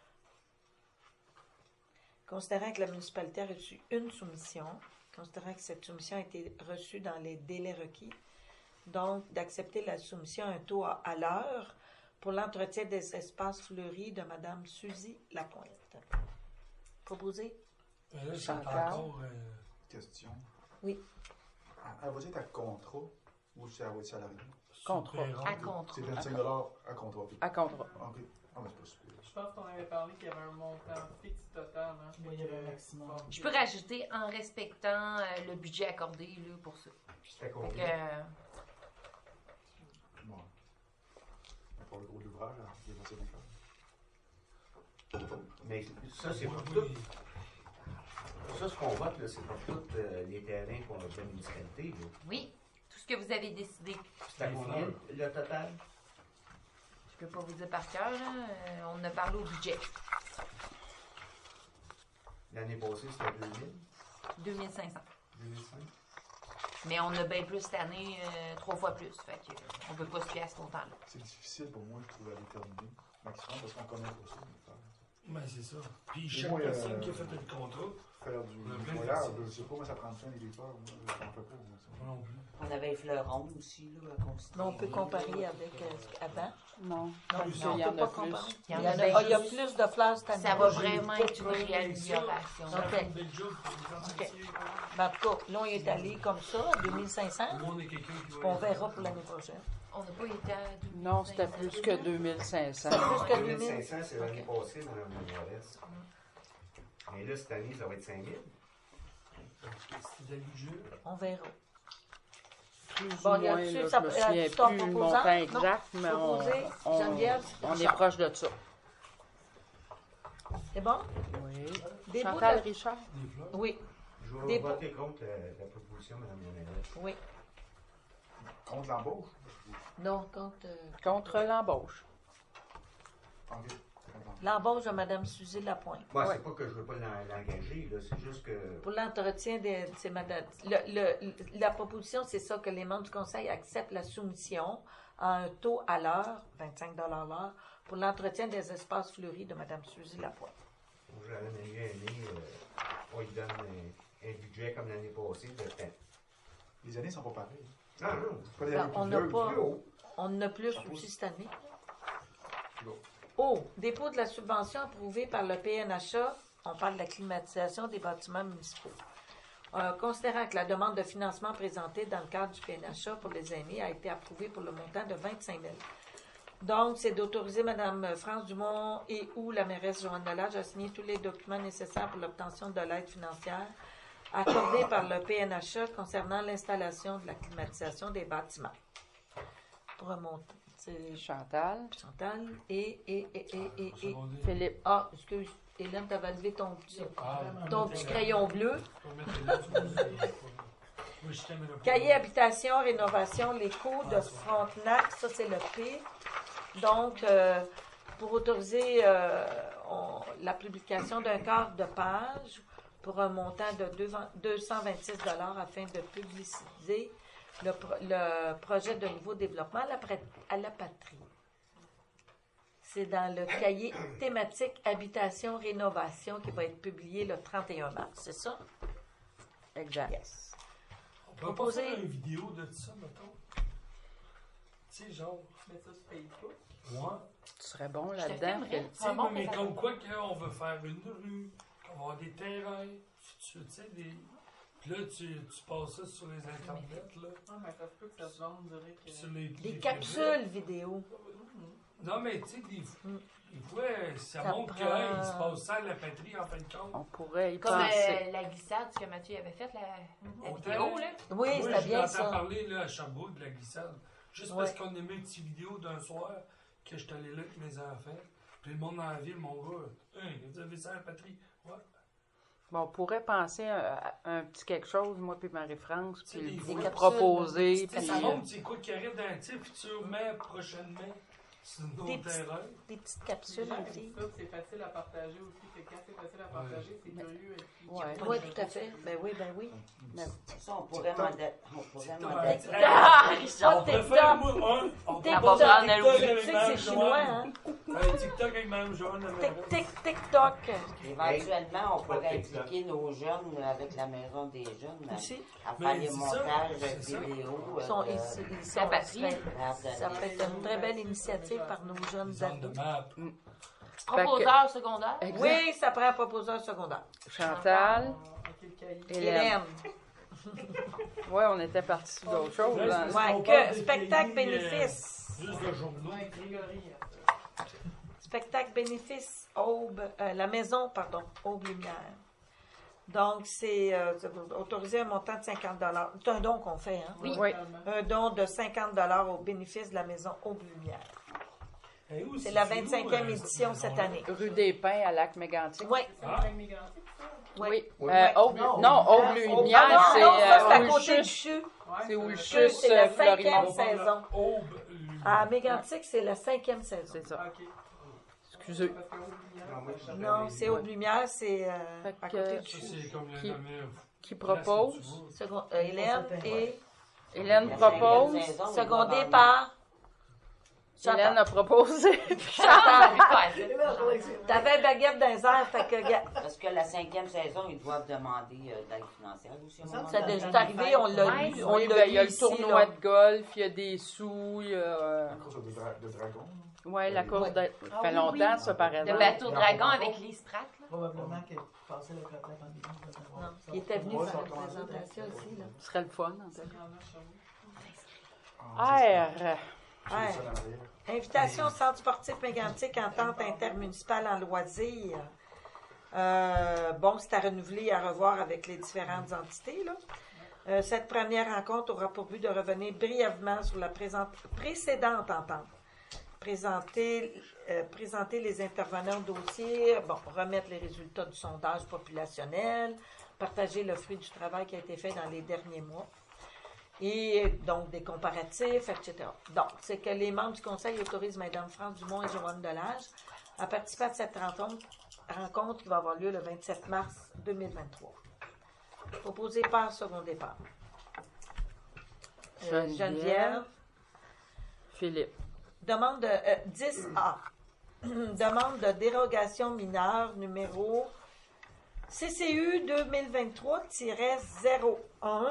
Considérant que la municipalité a reçu une soumission, considérant que cette soumission a été reçue dans les délais requis, donc d'accepter la soumission à un taux à, à l'heure pour l'entretien des espaces fleuris de Mme Suzy Lapointe. Proposé? Mais là, c'est Chantal. encore. euh, Question. Oui. Elle va être à contrat ou c'est à votre salarié? Contrat. super À rare. contrat. C'est vingt-cinq dollars à contrat. puis- À contrat. Ok. Ah, mais c'est pas super. Je pense qu'on avait parlé qu'il y avait un montant fixe total. Hein, Oui, il y avait un maximum. Bon, Je peux rajouter en respectant euh, le budget accordé là, pour ça. C'était Fait que, combien? euh, Bon. pour le gros ouvrage, il va essayer d'inclure. Mais ça, c'est Oui, pour oui. tout. Ça, ce qu'on vote, là, c'est pour tous euh, les terrains qu'on a de la municipalité. Là. Oui, tout ce que vous avez décidé. C'est à combien le total? Je peux pas vous dire par cœur, là. Euh, on a parlé au budget. L'année passée, c'était deux mille. deux mille cinq cents. deux mille cinq. Mais on a bien plus cette année, euh, trois fois plus. Fait que euh, on peut pas se fier à ce montant-là. C'est difficile pour moi, je trouve, à déterminer maximum parce qu'on connaît pas ça. Ben, c'est ça. Puis Et chaque moi, personne euh, qui a fait le contrat, Faire du On a plein de voyage, personnes. je sais pas, moi, ça prend du temps, les livreurs. Moi, j'en fais pas. Moi, ça. moi non plus. On avait Fleuron aussi, là, à considérer. Mais on peut comparer avec euh, ce qu'avant. Non. Non, Parce non, qu'il y on en peut a pas plus. comparer. Il y en Il y, a en a- bien ah, il y a plus. plus de fleurs cette année. Ça va J'ai vraiment pas être une travaillé avec ça. réamélioration. Ça Ok. fait une belle job pour les gens Ok. entiers. Ben, en tout cas, là, on est allé comme ça, à deux mille cinq cents. Au moins, on est quelqu'un qui va. On verra pour l'année prochaine. On n'a pas été à deux mille Non, c'était cinq cents. plus que deux mille cinq cents. Plus que deux mille deux mille. cinq cents, c'est l'année passée, Mme Morales. Mais là, cette année, ça va être cinq mille. C'est de budget. On verra. Plus Bon, ou y a moins, dessus, là, ça- je me euh, souviens tu t'en plus le proposant? montant Non. exact, mais on, Proposé, on, Geneviève, on est Richard. proche de ça. C'est bon? Oui. Des bouts Chantal de- Richard? Des fleurs. Oui, Je vais Des voter contre la, la proposition, Mme Morales. oui. Contre l'embauche? Non, quand euh, Contre l'embauche. Ok. Contre l'embauche. l'embauche de Mme Suzy Lapointe. Moi, Ouais. c'est pas que je veux pas l'en- l'engager, là, c'est juste que. Pour l'entretien des. C'est madame. Le, le- la proposition, c'est ça, que les membres du Conseil acceptent la soumission à un taux à l'heure, vingt-cinq dollars l'heure, pour l'entretien des espaces fleuris de Mme Suzy Lapointe. J'aurais mieux aimé, euh, on lui donne un, un budget comme l'année passée de temps. Les années sont pas pareilles. Non, non. C'est pas des Ben, années on plus n'a vieux, pas- plus haut. On en a plus aussi cette année. Plus haut. Oh, dépôt de la subvention approuvée par le P N H A. On parle de la climatisation des bâtiments municipaux. Euh, considérant que la demande de financement présentée dans le cadre du P N H A pour les aînés a été approuvée pour le montant de vingt-cinq mille. Donc, c'est d'autoriser Mme France Dumont et ou la mairesse Joanne Delage à signer tous les documents nécessaires pour l'obtention de l'aide financière accordée par le P N H A concernant l'installation de la climatisation des bâtiments. Pour remonter, c'est Chantal. Chantal et, et, et, et, et, et. Secondaire. Philippe. Ah, excuse, Hélène, t'avais levé ton petit, Ah, ton petit crayon bleu. on va mettre les notes sur le- Moi, je t'aime le Cahier habitation, rénovation, l'écho de Frontenac, ça c'est le P. Donc, euh, pour autoriser euh, on- la publication d'un quart de page pour un montant de deux cent vingt-six dollars afin de publiciser le, pro- le projet de nouveau développement à la, pra- à la patrie. C'est dans le cahier thématique habitation, rénovation qui va être publié le trente et un mars, c'est ça? Exact. Yes. On peut pas Proposer- faire une vidéo de ça, mettons. Tu sais, genre. Mets ça sur Facebook. Ouais. Tu serais bon Je te là-dedans. filmerais. Philippe. Tu sais, Ah bon, mais ça comme va. quoi qu'on veut faire une rue, qu'on va avoir des terrains, tu tu sais, des. Puis là, tu, tu passes ça sur les internets, là. Ah, mais ça se peut que ça se vende, on dirait que. Puis sur les, Des les capsules vidéo. Non, mais tu sais, des, Mm. des fois, ça, Ça montre prend- qu'il se passe ça à la patrie en fin de compte. On pourrait y Comme penser. euh, la glissade que Mathieu avait faite, la, la Au vidéo, terrain. là. Oui, Moi, c'était je bien l'entends ça. parler là, à Sherbrooke de la glissade. Juste Ouais. parce qu'on a mis une petite vidéo d'un soir que je suis allé là avec mes enfants. Puis le monde dans la ville, mon gars, hein, vous avez ça à la patrie? Ouais. Bon, on pourrait penser à, à un petit quelque chose, moi puis Marie-France, Tu sais, puis des vous fois, le proposer. Tu sais, Puis, ça euh, montre c'est quoi qui arrive dans le type futurement, prochainement, sur nos Des petits- terrains. Des petites Les capsules, gens les aiment filles. ça, c'est facile à partager aussi. Fait que quand c'est facile à partager, c'est curieux. Et puis, Ouais. Oui, tout à fait. Ben oui, ben oui. Ben, Ça, on pourrait m'en donner. On pourrait m'en Ouais. donner. Ah, On Richard! pourrait TikTok. faire, moi, un, on TikTok. pourrait faire On va prendre TikTok un avec Tu sais que Mme c'est chinois, Joanne. hein? Ouais, TikTok avec Mme Joanne. la Tic, mairesse. tic, TikTok. Éventuellement, on Pas de pourrait TikTok. impliquer nos jeunes avec la maison des jeunes à, Aussi. à Mais faire les c'est ça, montages c'est ça. vidéo. Ils sont, euh, ils, ils sont, La patrie. serait- ça peut être une très belle initiative par nos jeunes Zone de ados. map. Proposeur secondaire. exact. Oui, ça prend un proposeur secondaire. Chantal, Ok, le cahier. Hélène. Hélène. Ouais, on était parti sur d'autres choses. Là, hein. c'est- Ouais, On que parle des spectacle pays, euh, bénéfice. Juste de journaux. Ouais, Grégory. Spectacle bénéfice Aube, euh, la maison, pardon, Aube Lumière. Donc, c'est euh, c'est autorisé un montant de cinquante dollars. C'est un don qu'on fait, hein? Oui. Oui. Un don de cinquante dollars au bénéfice de la maison Aube Lumière. Et où, C'est la où, vingt-cinquième euh, édition cette cette maison-là? année. Rue des Pins à Lac-Mégantic. Oui. C'est Ah. un mégantique, ça? Oui. Oui. Oui. Euh, Aude- Non, non, Aude- Aude-Lumière, Ah non, c'est non, ça, c'est euh, à où le côté du chus- CHU. Ouais, c'est où le ça. chus C'est la euh, Florimond. cinquième On parle de saison. Aube, Lumière. À Mégantic, c'est la cinquième saison. C'est ça. Ok. Excusez. Parce que Aude-Lumière, Non, moi, je ça- Non, c'est Aude-Lumière, c'est euh, Fait à que- côté du Ça, CHU. c'est comme Qui- le nommé. Qui propose? Second- euh, Hélène et Hélène La propose. cinquième saison, il secondée doit par Hélène Chantal. a proposé. Chantal. Ouais, T'avais baguette dans les airs, fait que gars, Parce que la cinquième saison, ils doivent demander euh, de l'aide financière aussi. à un moment ça a donné. déjà arrivé, on l'a Ouais, lu, on Oui, l'a ben, lu il y a le ici, tournoi là. de golf, il y a des sous, il y a. euh, La course de, dra de dragon. Ouais, la course de. Ça Ah fait oui, longtemps, oui. ça, par Le exemple. bateau dragon avec Lise Pratt, là. Probablement qu'il passait le côté pandémie. Non, il était venu Ouais, faire ça une a commencé. présentation ici, là. Ce serait le fun, en fait. Il y en a chez vous. Ah, R. c'est ça. Ouais. C'est ça dans l'arrière. Invitation au Centre sportif mégantic entente intermunicipale en loisirs. Euh, bon, c'est à renouveler et à revoir avec les différentes entités, là. Euh, cette première rencontre aura pour but de revenir brièvement sur la présente- précédente entente. Présenter, euh, présenter les intervenants au dossier, bon, remettre les résultats du sondage populationnel, partager le fruit du travail qui a été fait dans les derniers mois. Et donc des comparatifs, et cetera. Donc, c'est que les membres du Conseil autorisent Mme France Dumont et Joanne Delage à participer à cette rencontre, rencontre qui va avoir lieu le vingt-sept mars deux mille vingt-trois. Proposé par second départ. Euh, Geneviève. Geneviève. Philippe. Demande de euh, dix A. Demande de dérogation mineure numéro C C U deux mille vingt-trois zéro un.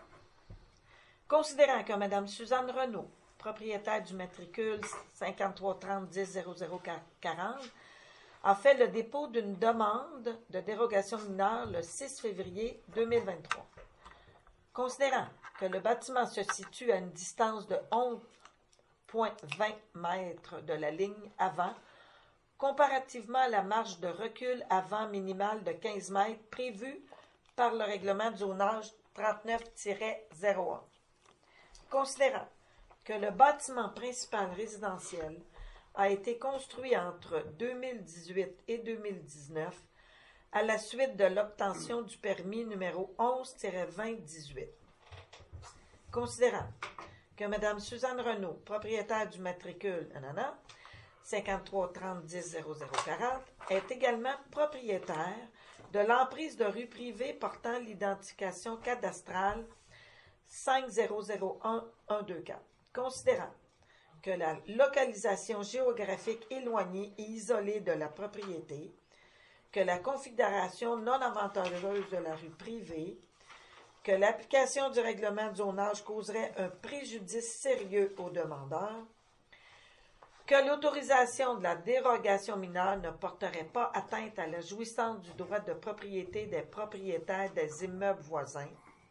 Considérant que Mme Suzanne Renaud, propriétaire du matricule cinquante-trois trente dix zéro zéro quarante, a fait le dépôt d'une demande de dérogation mineure le six février deux mille vingt-trois. Considérant que le bâtiment se situe à une distance de onze virgule vingt mètres de la ligne avant, comparativement à la marge de recul avant minimale de quinze mètres prévue par le règlement de zonage trente-neuf zéro un. Considérant que le bâtiment principal résidentiel a été construit entre deux mille dix-huit et deux mille dix-neuf à la suite de l'obtention du permis numéro onze vingt dix-huit. Considérant que Mme Suzanne Renaud, propriétaire du matricule nanana, cinquante-trois trente dix zéro zéro quarante, est également propriétaire de l'emprise de rue privée portant l'identification cadastrale cinq zéro zéro un un deux quatre. Considérant que la localisation géographique éloignée et isolée de la propriété, que la configuration non avantageuse de la rue privée, que l'application du règlement de zonage causerait un préjudice sérieux aux demandeurs, que l'autorisation de la dérogation mineure ne porterait pas atteinte à la jouissance du droit de propriété des propriétaires des immeubles voisins,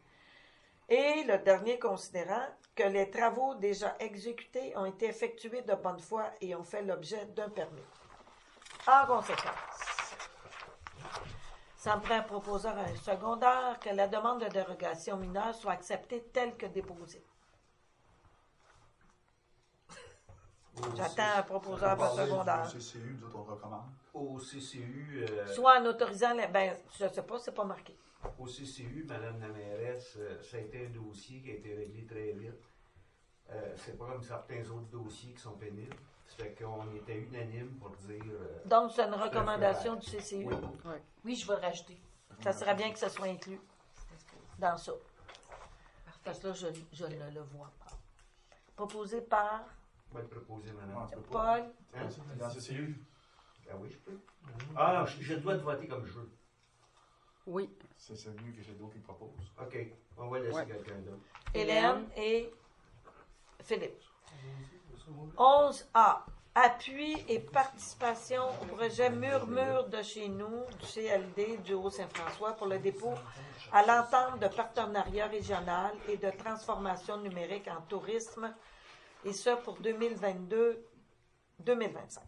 et le dernier considérant que les travaux déjà exécutés ont été effectués de bonne foi et ont fait l'objet d'un permis. En conséquence, ça me prend un proposeur à un secondaire que la demande de dérogation mineure soit acceptée telle que déposée. J'attends un proposeur à un secondaire. Au C C U, nous autres, on recommande. Au C C U, euh, Soit en autorisant, la, ben, je ne sais pas, c'est pas marqué. au C C U, Madame la mairesse, euh, ça a été un dossier qui a été réglé très vite. Euh, c'est pas comme certains autres dossiers qui sont pénibles. Ça fait qu'on était unanime pour dire. euh, Donc, c'est une recommandation du C C U. oui. Oui, je vais le rajouter. Ça serait bien que ce soit inclus dans ça. Parce que là, je, je ne le vois pas. Proposé par On va te proposer, Madame. Non, tu peux pas. Paul. Hein? Dans le C C U. Ah oui, je peux. Ah non, je, je dois te voter comme je veux. Oui. C'est celui que c'est d'autres qui le propose. OK, on va laisser Ouais. quelqu'un d'autre. Hélène et Philippe. onze A. Appui et participation au projet Murmure de chez nous, du C L D du Haut-Saint-François pour le dépôt à l'entente de partenariat régional et de transformation numérique en tourisme, et ce pour deux mille vingt-deux à deux mille vingt-cinq.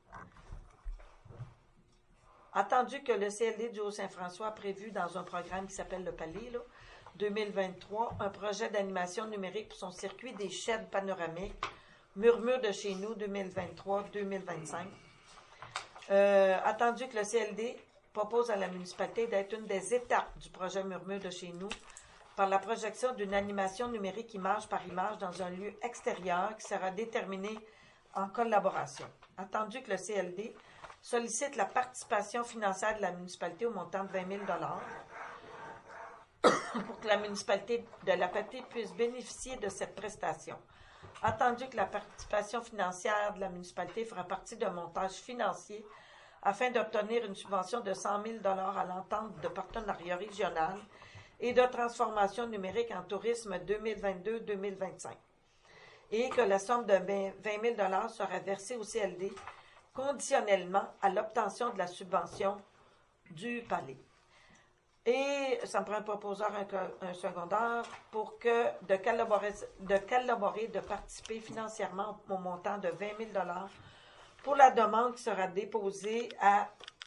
Attendu que le C L D du Haut-Saint-François a prévu dans un programme qui s'appelle le Palais, là, deux mille vingt-trois, un projet d'animation numérique pour son circuit des chaînes panoramiques Murmure de chez nous deux mille vingt-trois deux mille vingt-cinq. Euh, attendu que le C L D propose à la municipalité d'être une des étapes du projet Murmure de chez nous par la projection d'une animation numérique image par image dans un lieu extérieur qui sera déterminé en collaboration. Attendu que le C L D sollicite la participation financière de la municipalité au montant de vingt mille dollars pour que la municipalité de la patrie puisse bénéficier de cette prestation. Attendu que la participation financière de la municipalité fera partie d'un montage financier afin d'obtenir une subvention de cent mille dollars à l'entente de partenariat régional et de transformation numérique en tourisme deux mille vingt-deux deux mille vingt-cinq. Et que la somme de vingt mille dollars sera versée au C L D conditionnellement à l'obtention de la subvention du palais. Et ça me prend un proposeur, un, un secondaire, pour que de collaborer, de collaborer, de participer financièrement au montant de vingt mille dollars pour la demande qui sera déposée à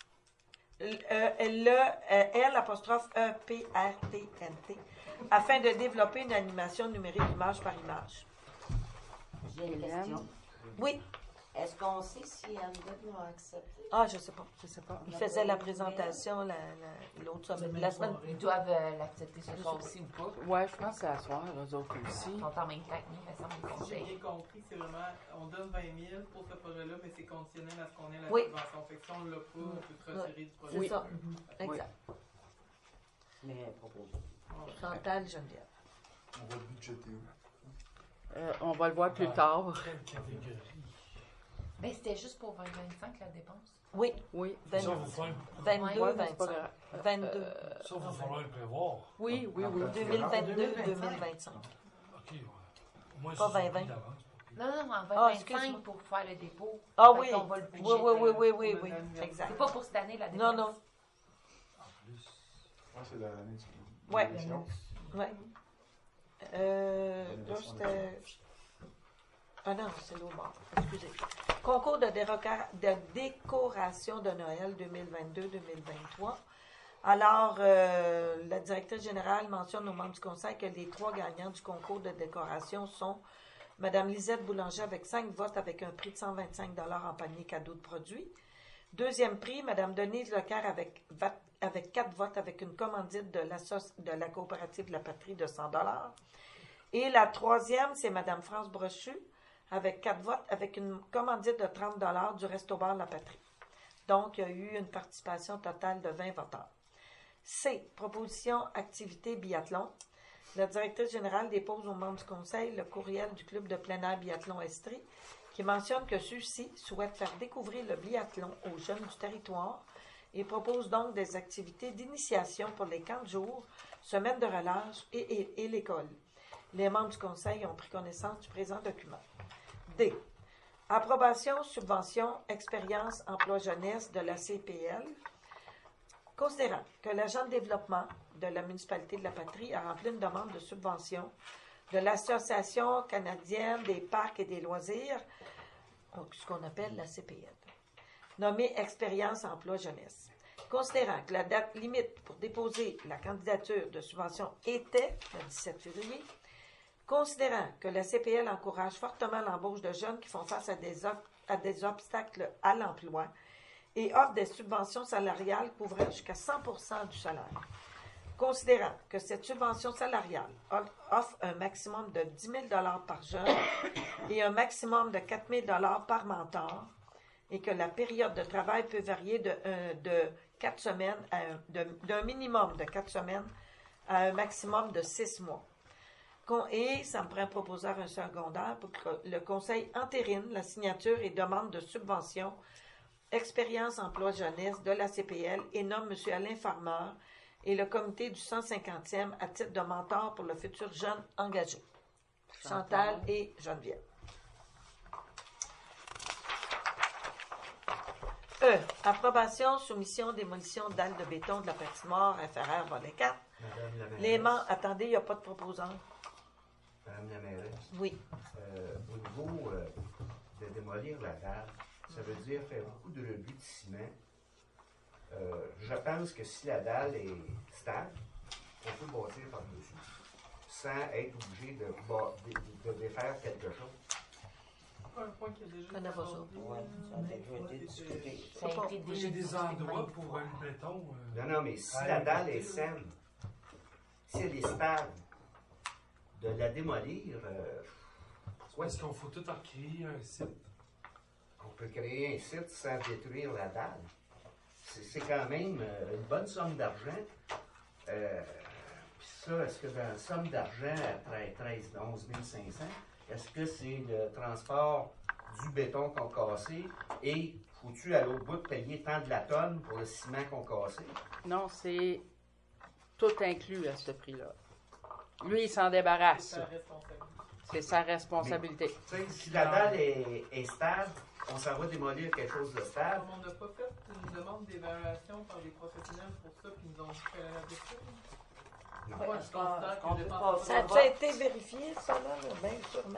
L apostrophe E P R T N T afin de développer une animation numérique image par image. J'ai une question. Oui. Est-ce qu'on sait si Anne l'a accepté? Ah, je sais pas. Je sais pas. Il faisait la présentation la, la, l'autre semaine. La semaine. Ils doivent euh, l'accepter ce soir aussi ou pas. Ouais, je pense que c'est à soir, eux autres aussi. Ils sont en même temps que nous, mais ça me Si j'ai conseille. bien compris, c'est vraiment, on donne vingt mille pour ce projet-là, mais c'est conditionnel à ce qu'on ait la Oui. subvention. Fait que si on l'a pas, on peut se retirer du projet. C'est Oui. ça. Oui. Exact. Mais proposé. Chantal Geneviève. On va le budgéter où? Euh, on va le voir plus tard. Quelle catégorie? Ben, c'était juste pour vingt vingt-cinq la dépense. Oui. Oui. vingt, Ça, va falloir, vingt-deux, Ouais, mais c'est pas vingt-cinq. grave. vingt-deux. Euh, ça, va falloir le prévoir. oui, oui, oui. deux mille vingt-deux deux mille vingt-cinq. OK, ouais. Au moins, Pas ça, c'est vingt vingt. d'avance. Non, non, en Ah, vingt excuse-moi. vingt-cinq pour faire le dépôt. Ah Fait oui. qu'on va le Oui, budgéter. oui, oui, oui, oui, oui. Exact. C'est pas pour cette année la dépense. Non, non. En plus. Ouais, c'est de l'année du. Ouais. de l'émission. Oui. Euh, là, c'était... Ah non, c'est l'autre bord. Excusez. Concours de, déroca- de décoration de Noël deux mille vingt-deux deux mille vingt-trois. Alors, euh, la directrice générale mentionne aux membres du conseil que les trois gagnants du concours de décoration sont Mme Lisette Boulanger avec cinq votes avec un prix de cent vingt-cinq dollars en panier cadeau de produits. Deuxième prix, Mme Denise Leclerc avec, avec quatre votes avec une commandite de la, de la coopérative de la patrie de cent dollars. Et la troisième, c'est Mme France Brochu avec quatre votes avec une commandite de trente dollars du Resto-Bar La Patrie. Donc, il y a eu une participation totale de vingt voteurs. C. Proposition activité biathlon. La directrice générale dépose aux membres du conseil le courriel du club de plein air biathlon Estrie qui mentionne que ceux-ci souhaitent faire découvrir le biathlon aux jeunes du territoire et propose donc des activités d'initiation pour les camps de jour, semaines de relâche et, et, et l'école. Les membres du conseil ont pris connaissance du présent document. D. Approbation, subvention, expérience, emploi jeunesse de la C P L. Considérant que l'agent de développement de la municipalité de la Patrie a rempli une demande de subvention de l'Association canadienne des parcs et des loisirs, donc ce qu'on appelle la C P L, nommée Expérience Emploi Jeunesse. Considérant que la date limite pour déposer la candidature de subvention était le dix-sept février, considérant que la C P L encourage fortement l'embauche de jeunes qui font face à des, ob- à des obstacles à l'emploi et offre des subventions salariales couvrant jusqu'à cent pour cent du salaire. Considérant que cette subvention salariale offre un maximum de dix mille dollars par jeune et un maximum de quatre mille dollars par mentor, et que la période de travail peut varier de, euh, de quatre semaines à un, de, d'un minimum de quatre semaines à un maximum de six mois. Et ça me prend un proposeur, un secondaire, pour que le conseil entérine la signature et demande de subvention Expérience Emploi Jeunesse de la C P L et nomme M. Alain Farmer et le comité du cent cinquantième à titre de mentor pour le futur jeune engagé. Chantal et Geneviève. E. Approbation, soumission, démolition dalles de béton de la patinoire F R R volet quatre. Madame la mairesse. Les membres, attendez, il n'y a pas de proposant. Madame la mairesse. Oui. Euh, au niveau euh, de démolir la dalle, ça veut dire faire beaucoup de rebuts de ciment. Euh, je pense que si la dalle est stable, on peut bâtir par-dessus, sans être obligé de, ba- de, de défaire quelque chose. pas un point qui a déjà On été a pas ça. abordé. Ouais, ça a déjà été discuté. Ça a été Il y déjà a des discuté endroits maintes pour fois. euh, le béton. euh, Non, non, mais si à la dalle importer, est là. saine, s'il y a des stades, de la démolir, euh, ouais, Est-ce qu'on faut tout recréer un site? on peut créer un site sans détruire la dalle. C'est c'est quand même euh, une bonne somme d'argent. Euh, Puis ça, est-ce que dans la somme d'argent après treize, onze mille cinq cents, est-ce que c'est le transport du béton qu'on cassé et faut-tu à l'autre bout de payer tant de la tonne pour le ciment qu'on cassé? Non, c'est tout inclus à ce prix-là. Lui, il s'en C'est débarrasse. sa responsabilité. C'est sa responsabilité. Tu sais, si la dalle est, est stable, on s'en va démolir quelque chose de stable. Comme on n'a pas fait une demande d'évaluation par des professionnels pour ça, puis ils nous ont dit qu'il fallait la détruire. Non. Moi, je considère On que peut je pas- pense Ça a-tu été vérifié, ça, là? Bien sûrement.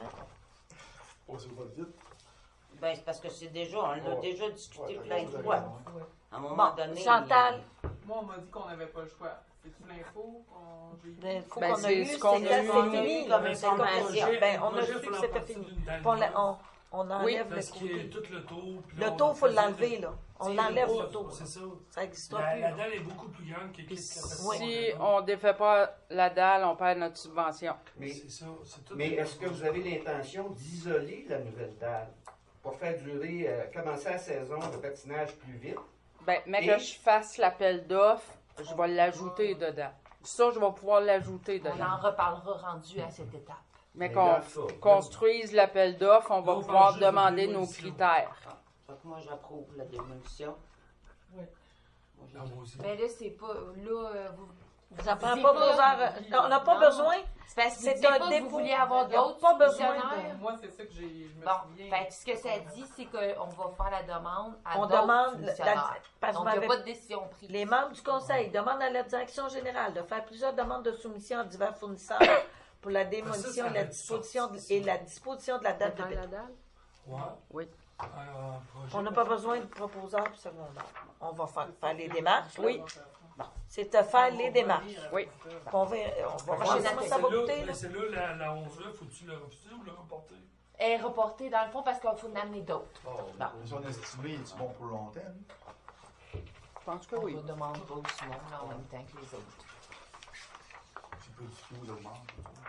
Passez pas vite. Ben, c'est parce que c'est déjà, on l'a Ouais. déjà discuté Ouais, plein de vous avez fois. raison. À un moment Bon, donné. Chantal, Moi, on m'a dit qu'on n'avait pas le choix. C'est-tu l'info qu'on j'ai eu? l'info Ben, qu'on a c'est eue, ce c'est qu'on que a c'est eu, fini nous, comme comme information. projet- Ben, on a projet, su faut que l'en c'était partir fini. d'une dalle Puis on, la- neuve. on, on enlève Parce le qu'il y a côté. tout le tour. puis là, Le on taux, il faut faisait l'enlever, le- là. On C'est l'enlève, le le taux. C'est ça. Ça n'existera La, plus. la là. dalle est beaucoup plus grande que Puis qu'est-ce si qu'elle fait. on ne défait pas la dalle, on perd notre subvention. Mais, C'est ça. C'est tout. mais est-ce que vous avez l'intention d'isoler la nouvelle dalle pour faire durer, euh, commencer la saison de patinage plus vite? Ben, mais Et- que je fasse l'appel d'offres, je vais l'ajouter dedans. Ça, je vais pouvoir l'ajouter On en dedans. reparlera rendu à cette étape. Mais Mais qu'on là, ça, construise l'appel d'offres, on Là, va on pouvoir parle juste de demander nos démolition. critères. Fait que moi, j'approuve la démolition. Oui. Moi, j'ai- Ah, moi aussi. Mais là, c'est pas. Là, euh, vous. vous Ça prend disiez pas besoin. On n'a pas Non. besoin. C'est parce que C'est vous disiez un pas que dépôt. vous vouliez avoir Il y a d'autres pas besoin de- soumissionnaires. Moi, c'est ça que j'ai, je me Bon, souviens. fait que ce que ça dit, c'est qu'on va faire la demande à On d'autres demande. la- soumissionnaires. parce que Donc, vous il n'y a m'avez- pas de décision prise. Les membres du conseil demandent à la direction générale de faire plusieurs demandes de soumission à divers fournisseurs pour la démolition ça et la va être disposition de, sorti, et la disposition de la date de Dans la béton. dalle? Ouais. Oui. Un, un projet. On n'a pas besoin de proposeurs puis secondaires. On va faire, faire les démarches. Oui. C'est de faire les démarches. Oui. Puis On va, on va Ouais, voir c'est comment là- ça va coûter. mais là. c'est là, la, la onze là, faut-tu le refuser ou le reporter? Elle est reportée dans le fond parce qu'il faut en amener d'autres. Ils sont estimés, c'est bon pour longtemps. hein? Je pense que On oui. ne demande pas aussi long là, en même temps que les autres. C'est pas du tout d'augmenter.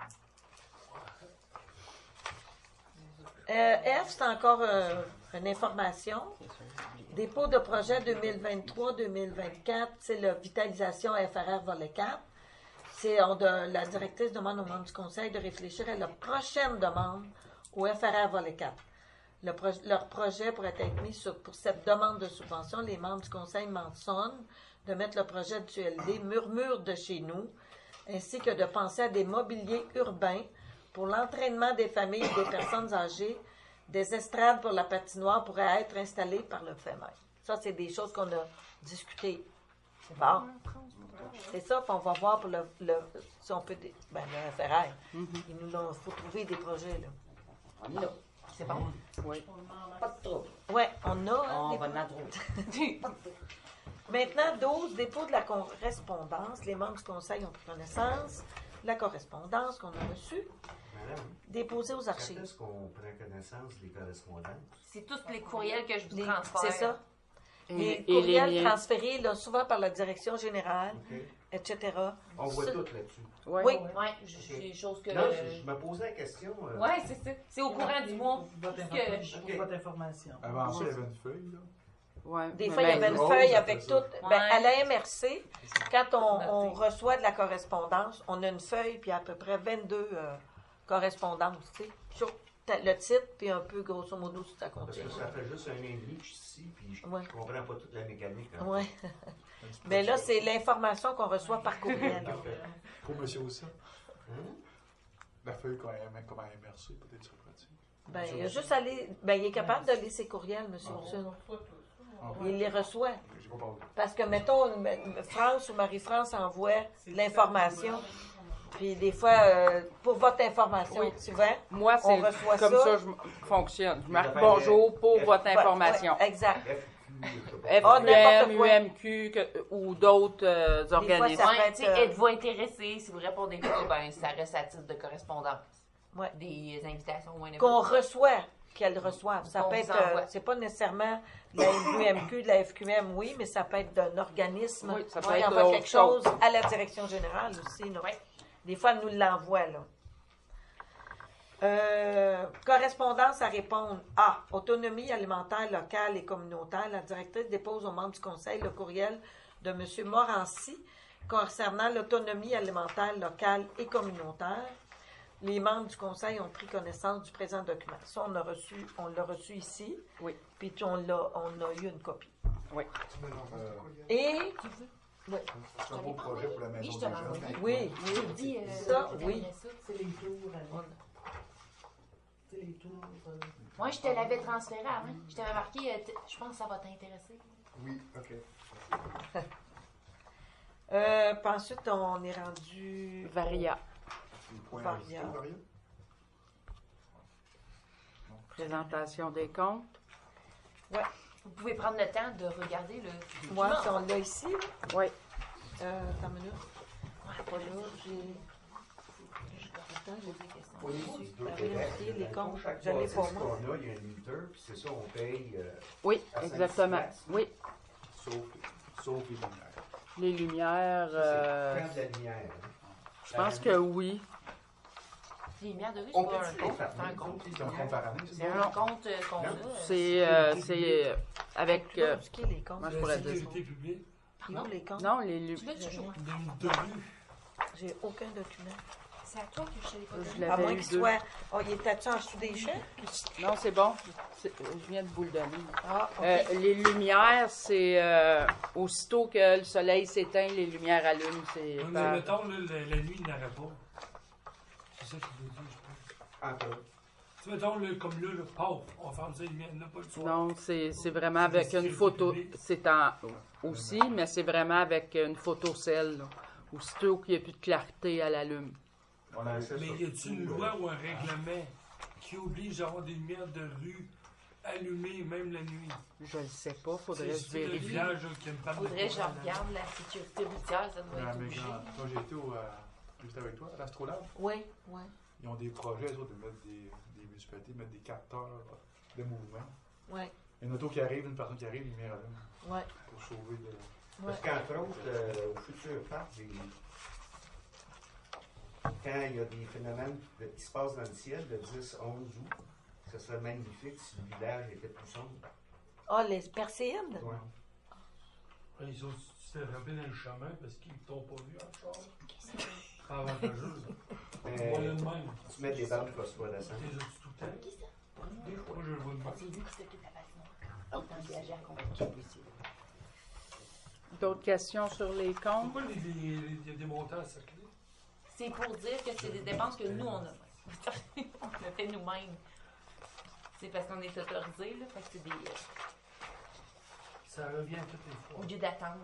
Euh, F, c'est encore euh, une information. Dépôt de projet deux mille vingt-trois deux mille vingt-quatre, c'est la vitalisation F R R volet quatre. C'est, on de- la directrice demande aux membres du conseil de réfléchir à la prochaine demande au F R R volet quatre. Le pro- leur projet pourrait être mis sur, pour cette demande de subvention. Les membres du conseil mentionnent de mettre le projet du L D Murmure de chez nous, ainsi que de penser à des mobiliers urbains pour l'entraînement des familles et des personnes âgées. Des estrades pour la patinoire pourraient être installées par le F E M E. Ça, c'est des choses qu'on a discutées. C'est bon. C'est ça, puis on va voir pour le, le si on peut, dé- ben, le F R R. Il nous l'a- faut trouver des projets, là. On l'a. C'est bon? Oui. Pas de trouble. Ouais, on a. hein, On des- va en trouver. Maintenant, douze, dépôt de la correspondance. Les membres du conseil ont pris connaissance de la correspondance qu'on a reçue, Madame, déposée aux quand archives. est-ce qu'on prend connaissance des correspondances? C'est tous les courriels que je vous Les- transfère. C'est ça. Les Et, et les courriels miens. transférés, là, souvent par la direction générale, OK. et cetera. On voit Ça- tout là-dessus. Oui. Oui. Ouais, j'ai des choses que. Non, je, je me posais la question. euh, Ouais, c'est ça. C'est au courant du mois. Votre, Tout ce information, que- Ok. votre information. Avant ça, il y avait une feuille, là. Ouais. Des Mais fois, il y ben, avait une Rose, feuille ça avec fait tout. ça. Ben, Ouais. à la M R C, quand on, on Noté. reçoit de la correspondance, on a une feuille, puis à peu près vingt-deux euh, correspondances, tu sais, sur ta- le titre, puis un peu, grosso modo, ce que ça Parce contient. que ça fait juste un an et demi que je suis ici, puis je, Ouais. je comprends pas toute la mécanique. hein. Oui. Mais là, c'est l'information qu'on reçoit par courriel. Parfait. Pour monsieur aussi. Hein? La feuille comme M R C, peut-être c'est pratique. Ben, il a juste à lire- ben, il est capable de lire ses courriels, M. Wilson. Ah, Il les reçoit. J'ai pas parlé. Parce que, mettons, France ou Marie-France envoie de l'information. Puis des fois, euh, pour votre information, Oui. souvent, Moi, on c'est reçoit comme ça. ça que je m- fonctionne. Je marque affaires, bonjour pour euh, votre Ouais, information. ouais, exact. F Q, je sais pas. F Ah, U n'importe M, quoi. U M Q que- ou d'autres euh, fois, organismes. ça- Ouais, peut tu sais, être, euh, êtes-vous intéressé? Si vous répondez pas, ben, ça reste à titre de correspondance. Ouais. Des invitations ou un Qu'on reçoit. qu'elles reçoivent. Ça On peut vous être, euh, envoie. c'est pas nécessairement de la F Q M Q, de la F Q M, oui, mais ça peut être d'un organisme Oui, ça peut qui être envoie autre quelque chose à la direction générale aussi. là. Ouais. Des fois, elle nous l'envoie, là. Euh, correspondance à répondre. A. Autonomie alimentaire locale et communautaire. La directrice dépose aux membres du conseil le courriel de M. Morancy concernant l'autonomie alimentaire locale et communautaire. Les membres du conseil ont pris connaissance du présent document. Ça, on a reçu, on l'a reçu ici. Oui. Puis on l'a, on a eu une copie. Oui. Euh, Et oui, C'est un beau projet pour la maison Oui, je des te l'envoie. jeunes. oui, Je te dis, euh, Ça, je te oui. donnerai ça. C'est les tours. euh, C'est les tours. euh, Moi, je te l'avais transféré avant. Je t'avais marqué, euh, t- je pense que ça va t'intéresser. Oui, OK. Euh, puis ensuite, on est rendu. Varia. Les points Varia. ajustés, Varia? Présentation des comptes. Vous pouvez prendre le temps de regarder le Moi, document. si on l'a ici. là. Oui. Euh, attends une minute. Pas là, j'ai. Attends, j'ai des questions. Au niveau du La Québec, vérité, les dans le fond, comptes, chaque je l'ai bâtisse pour moi. qu'on a, il y a un limiteur, puis c'est ça, on paye. euh, Oui, à cinq exactement. piastres. Oui. Sauf, sauf les lumières. Les lumières, Ça, euh, c'est quand de la lumière. hein. je pense que oui. Les lumières de rue, On c'est pas peut-tu un les compte, faire c'est un nous compte. autres, les C'est un lumières? compte par année, c'est C'est ça? un compte euh, qu'on a. C'est euh, c'est euh, avec. Plus euh, compliqué, les comptes. Moi, je La pourrais dire sécurité publique, Il est où, les comptes? non, les Tu lumières. l'as toujours. de, de rue. J'ai aucun document. C'est à toi que je te l'ai pas Je donné. À l'avais moins eu qu'il deux. soit. Oh, il était-tu en dessous des chèques? Non, c'est bon. C'est- Je viens de vous le donner. Ah, OK. Euh, les lumières, c'est euh, aussitôt que le soleil s'éteint, les lumières allument. C'est Ouais, mais par- mettons, là, la, la nuit, il n'y en aurait pas. C'est ça qu'il veut dire, je pense. Encore. Tu sais, mettons, là, comme là, le paf, on ferme ça, il n'y en a pas le soir. Non, c'est c'est vraiment avec une photo. C'est en aussi, mais c'est vraiment avec une photocelle. Là. Aussitôt qu'il n'y a plus de clarté à la lune. On a C'est Mais ça. y a-t-il une loi ou un règlement qui oblige d'avoir des lumières de rue allumées, même la nuit? Je le sais pas, faudrait que je C'est le vérifie. village là, qui me parle de Faudrait que je quoi, là. regarde la sécurité routière, ça doit Ouais, être mais obligé. quand- Toi, j'ai été au, euh, juste avec toi, à l'Astrolabe. Oui, oui. Ils ont des projets, eux autres, de mettre des, des municipalités, de mettre des capteurs de mouvement. Oui, Une auto qui arrive, une personne qui arrive, une lumière allume oui. pour sauver le. Parce qu'entre autres, euh, au futur parc, des- quand il y a des phénomènes de- qui se passent dans le ciel, le dix onze août, ce serait magnifique si le village était plus sombre. Ah, les perséides? Ouais. Ouais, Ils ont s'étaient frappés dans le chemin parce qu'ils ne t'ont pas vu en char. Pas avantageux, ça. Mais Moyen de même. tu mets des bandes phosphorescentes. Les as-tu tout le temps? Des fois, je le vois de C'est même. lui qui s'occupe de la patinoire. Il est engagé à convaincre. D'autres questions sur les comptes? Pourquoi les- les- les- il y a des montants à circuler? C'est pour dire que c'est des dépenses que nous, on a. On le fait nous-mêmes. C'est parce qu'on est autorisé, là. Fait que c'est des. euh, Ça revient toutes les au fois. lieu d'attendre.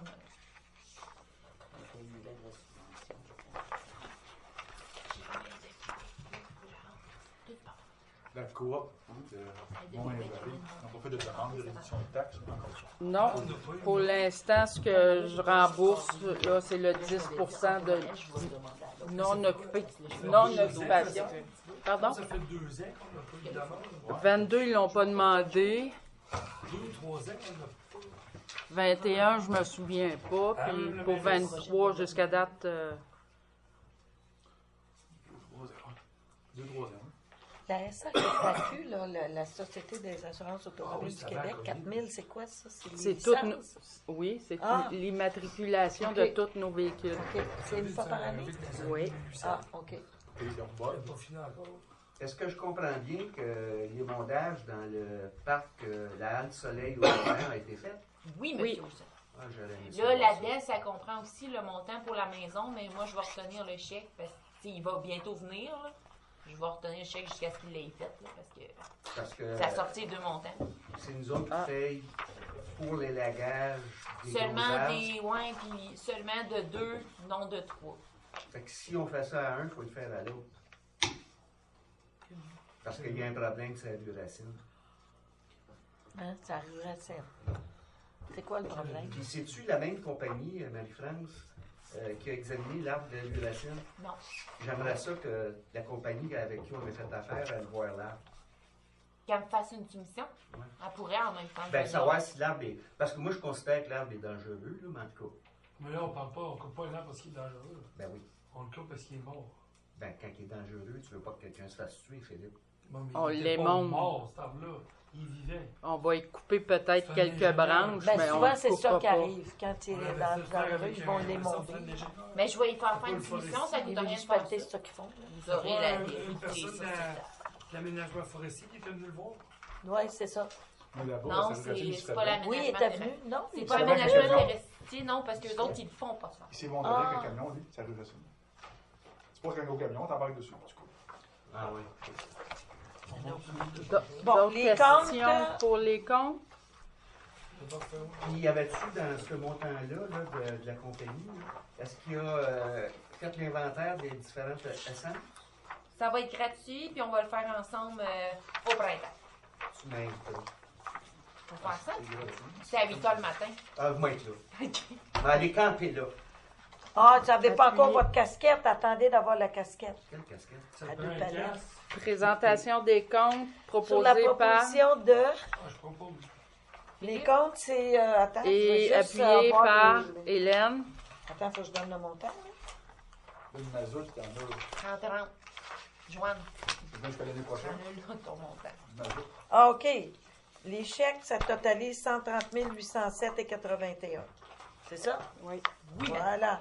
La coop de Mont-Invalé. Ils n'ont pas fait de demande de réduction de taxes, mais encore ça. Non. Pour l'instant, ce que je rembourse, là, c'est le dix pour cent de non-occupé- non-occupation. Pardon? Ça fait deux ans qu'on n'a pas eu de demande. vingt-deux, ils l'ont pas demandé. Deux ou trois ans qu'on n'a pas. vingt et un, je me souviens pas. Puis pour vingt-trois, jusqu'à date, euh, Deux, trois ans. La S A Q, là, la, la Société des assurances Ah automobiles oui, du ça va, Québec, Covid. quatre mille, c'est quoi ça? C'est les c'est tout. licences? Oui, c'est Ah. tout- l'immatriculation Ok. de tous nos véhicules. OK. C'est une fois par année? Oui. Ah, OK. Et ils ont On pas. n'a pas fini encore. Est-ce que je comprends bien que l'émondage dans le parc, euh, la halle Soleil au Vert a été fait? Oui, Oui. monsieur. Wilson. Ah, j'aurais aimé Là, savoir la ça. D E S, ça comprend aussi le montant pour la maison, mais moi, je vais retenir le chèque parce qu'il va bientôt venir. Là. Je vais retenir le chèque jusqu'à ce qu'il l'ait fait, là, parce que Parce que ça a sorti les deux montants. c'est nous autres qui Ah. payons pour l'élagage des Seulement gros arbres. des. Ouais, puis seulement de deux, non de trois. Fait que si on fait ça à un, il faut le faire à l'autre. Parce qu'il y a un problème, c'est la duracine. Hein, ça arriverait simple. C'est quoi le problème? Puis c'est-tu la même compagnie, euh, Marie-France, euh, qui a examiné l'arbre de l'uracine? Non. J'aimerais ça que la compagnie avec qui on a fait affaire, elle voir l'arbre. qu'elle me fasse une soumission. Ouais. Elle pourrait en même temps. Ben, donner- savoir si l'arbre est. Parce que moi, je considère que l'arbre est dangereux, là, mais en tout cas. Mais là, on parle pas, on coupe pas un arbre parce qu'il est dangereux. Ben oui. On le coupe parce qu'il est mort. Ben, quand il est dangereux, tu veux pas que quelqu'un se fasse tuer, Philippe. Bon, mais On il était pas l'émonde. mort, cet arbre-là. Il vivait. On va y couper peut-être C'est un quelques ingénieur. branches, Ben, mais on souvent, le c'est ça coupera qui pas. arrive. Quand il On est avait dans fait le faire dangereux, avec ils vont un- les un centre monter. d'ingénieur. Mais je vais y faire Pas faire le une soumission, ça forestier. ne Les coûte rien de faire municipalités, ça. c'est ça qu'ils font. Vous aurez la Une vérité personne sur de ça. la- l'aménagement forestier qui est venu le voir. Oui, c'est ça. Mais là-bas, Non, ça c'est nous reste c'est pas l'aménagement. Oui, il était terrestre. venu. Non, C'est il pas était l'aménagement venu. terrestre, non, parce que les autres, ils le font pas ça. Il s'est monté avec Ah. un camion, lui, ça arrive facile. Tu poses un gros camion, t'embarques dessus, tu coupes. Ah oui. Do- Bon, D'autres les questions comptes, pour les comptes? Puis, y avait-tu dans ce montant-là là, de, de la compagnie, là, est-ce qu'il y a euh, fait l'inventaire des différentes essences? Ça va être gratuit, puis on va le faire ensemble euh, au printemps. Tu m'invites. On va faire ça? C'est gratuit. C'est à huit heures le matin. Ah, vous m'êtes là. Mais allez camper là. Ah, tu n'avez pas encore Appuyez. votre casquette. Attendez d'avoir la casquette. Quelle casquette? Ça À te deux prend un palettes. casque. Présentation des comptes Sur la proposés par proposition de... Ah, je propose. Les comptes, c'est... euh, attends, je et vais juste appuyé avoir par les- Hélène. Attends, il faut que je donne le montant. là. Le mazout, t'en as. trente trente. Joanne, C'est bien jusqu'à l'année j'en prochaine. ai là ton montant. Le mazout. Ah, OK. Les chèques, ça totalise cent trente mille huit cent sept et quatre-vingt-un. C'est ça? Oui. Voilà.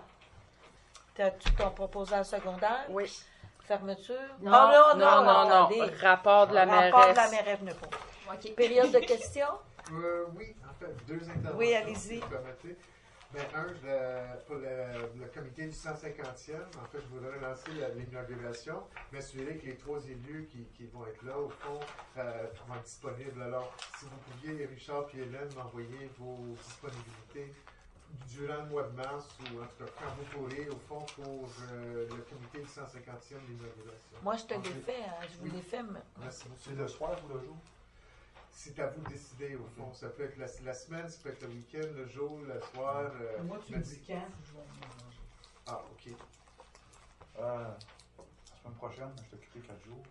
T'as-tu ton proposal secondaire? Oui. Fermeture? Non, Ah, non, non, non. attendez. Rapport de la Rapport de la mairesse. mairesse venez pas. OK. Période de questions? Euh, oui, en fait, deux interventions. Oui, allez-y. si vous permettez. Ben, un, le- pour le, le comité du cent cinquantième, en fait, je voudrais lancer la- l'inauguration, m'assurer que les trois élus qui, qui vont être là, au fond, euh, vont être disponibles. Alors, si vous pouviez, Richard et Hélène, m'envoyer vos disponibilités durant le mois de mars, ou en tout cas, quand vous pourrez, au fond, pour euh, le comité du cent cinquantième d'inauguration. Moi, je te Ok. l'ai fait. hein. Je vous Oui. l'ai fait. mais- Merci beaucoup. C'est le soir ou le jour? C'est à vous de décider, au fond. Ça peut être la, la semaine, ça peut être le week-end, le jour, le soir. euh, Moi, tu me le- dis quand, je vais m'arranger. Ah, OK. Euh, la semaine prochaine, je t'ai occupé quatre jours.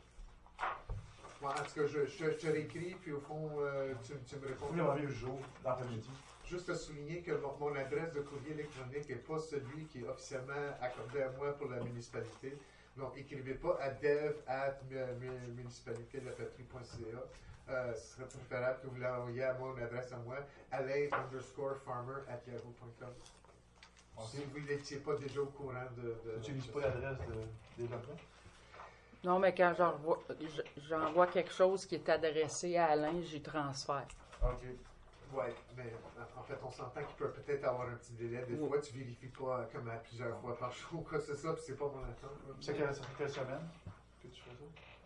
Ouais, en tout cas, je, je, je te réécris, puis au fond, euh, tu, tu me réponds. Vous m'envoyez le jour, l'après-midi. Juste à souligner que mon, mon adresse de courrier électronique n'est pas celui qui est officiellement accordé à moi pour la municipalité. Donc, écrivez pas à dev at municipalité de la patrie point c a. Euh, ce serait préférable que vous l'envoyiez à mon adresse à moi, alain underscore farmer at yahoo point com. Si vous n'étiez pas déjà au courant de. de Tu n'utilises pas l'adresse de développement? Non, mais quand j'envoie, j'envoie quelque chose qui est adressé à Alain, j'y transfère. OK. Oui, mais en fait, on s'entend qu'il peut peut-être avoir un petit délai. Des Oui. fois, tu vérifies pas comme à plusieurs fois par jour que c'est ça, puis c'est pas mon attente. C'est quelle, ça fait quelle semaine que tu fais ça?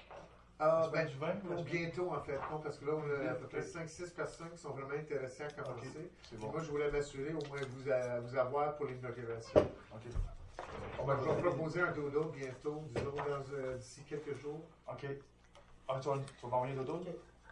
Ah, La semaine ben, du vingt ou la pour semaine? bientôt, en fait, non, parce que là, on a à peu près cinq six personnes qui sont vraiment intéressées à OK, commencer. c'est Puis bon. moi, je voulais m'assurer au moins vous, a- vous avoir pour l'inauguration. OK. On va, je vais proposer un dodo bientôt, disons, dans, euh, d'ici quelques jours. OK. Ah, tu vas, tu vas m'envoyer le dodo?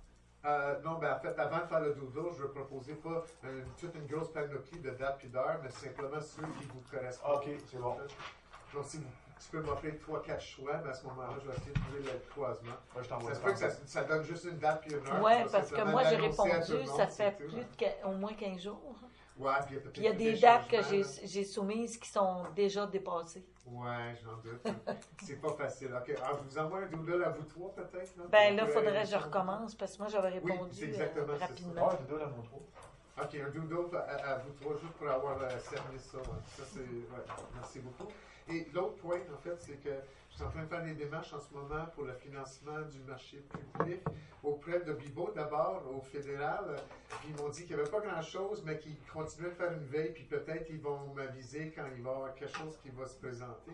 Euh, non, ben en fait, avant de faire le doodle, je vais proposer pas une- toute une grosse panoplie de dates et d'heures, mais simplement ceux qui vous correspondent. Ah, OK, c'est bon. Donc, si vous- tu peux m'offrir trois quatre choix, mais à ce moment-là, je vais essayer de trouver le croisement. Ouais, je t'envoie Ça se peut que ça, ça donne juste une date puis une heure. Oui, Je vais parce que simplement moi, j'ai l'annoncer à tout le répondu, monde, ça c'est fait tout. plus de quin- au moins quinze jours. Ouais, puis il y a peut-être Puis il y a eu des dates que changements, j'ai là. j'ai soumises qui sont déjà dépassées. Ouais, j'en doute. C'est pas facile. OK. Alors, je vous envoie un doodle à vous trois, peut-être? là? Ben là, On il pourrait faudrait que je échanger. recommence parce que moi, j'avais Oui, répondu c'est exactement euh, ça. rapidement. Ouais, dodo, la mon trop. OK, un doodle à, à vous trois, juste pour avoir euh, cerné ça. Ouais. Ça, c'est... Ouais, merci beaucoup. Et l'autre point, en fait, c'est que je suis en train de faire des démarches en ce moment pour le financement du marché public auprès de Bibo, d'abord, au fédéral. Puis ils m'ont dit qu'il n'y avait pas grand-chose, mais qu'ils continuaient de faire une veille, puis peut-être ils vont m'aviser quand il va y avoir quelque chose qui va se présenter.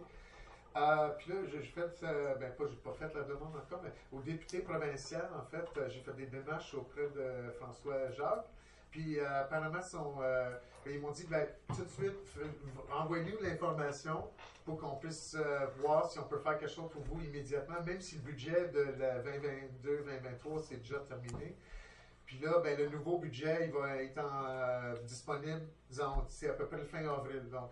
Euh, puis là, j'ai fait, euh, ben pas, j'ai pas fait la demande encore, mais au député provincial, en fait, euh, j'ai fait des démarches auprès de François Jacques. Puis euh, apparemment, son, euh, ils m'ont dit, ben, tout de suite, f- envoyez-nous l'information pour qu'on puisse euh, voir si on peut faire quelque chose pour vous immédiatement, même si le budget de la vingt vingt-deux vingt vingt-trois c'est déjà terminé. Puis là, ben, le nouveau budget, il va être en, euh, disponible, disons, c'est à peu près le fin avril. Donc,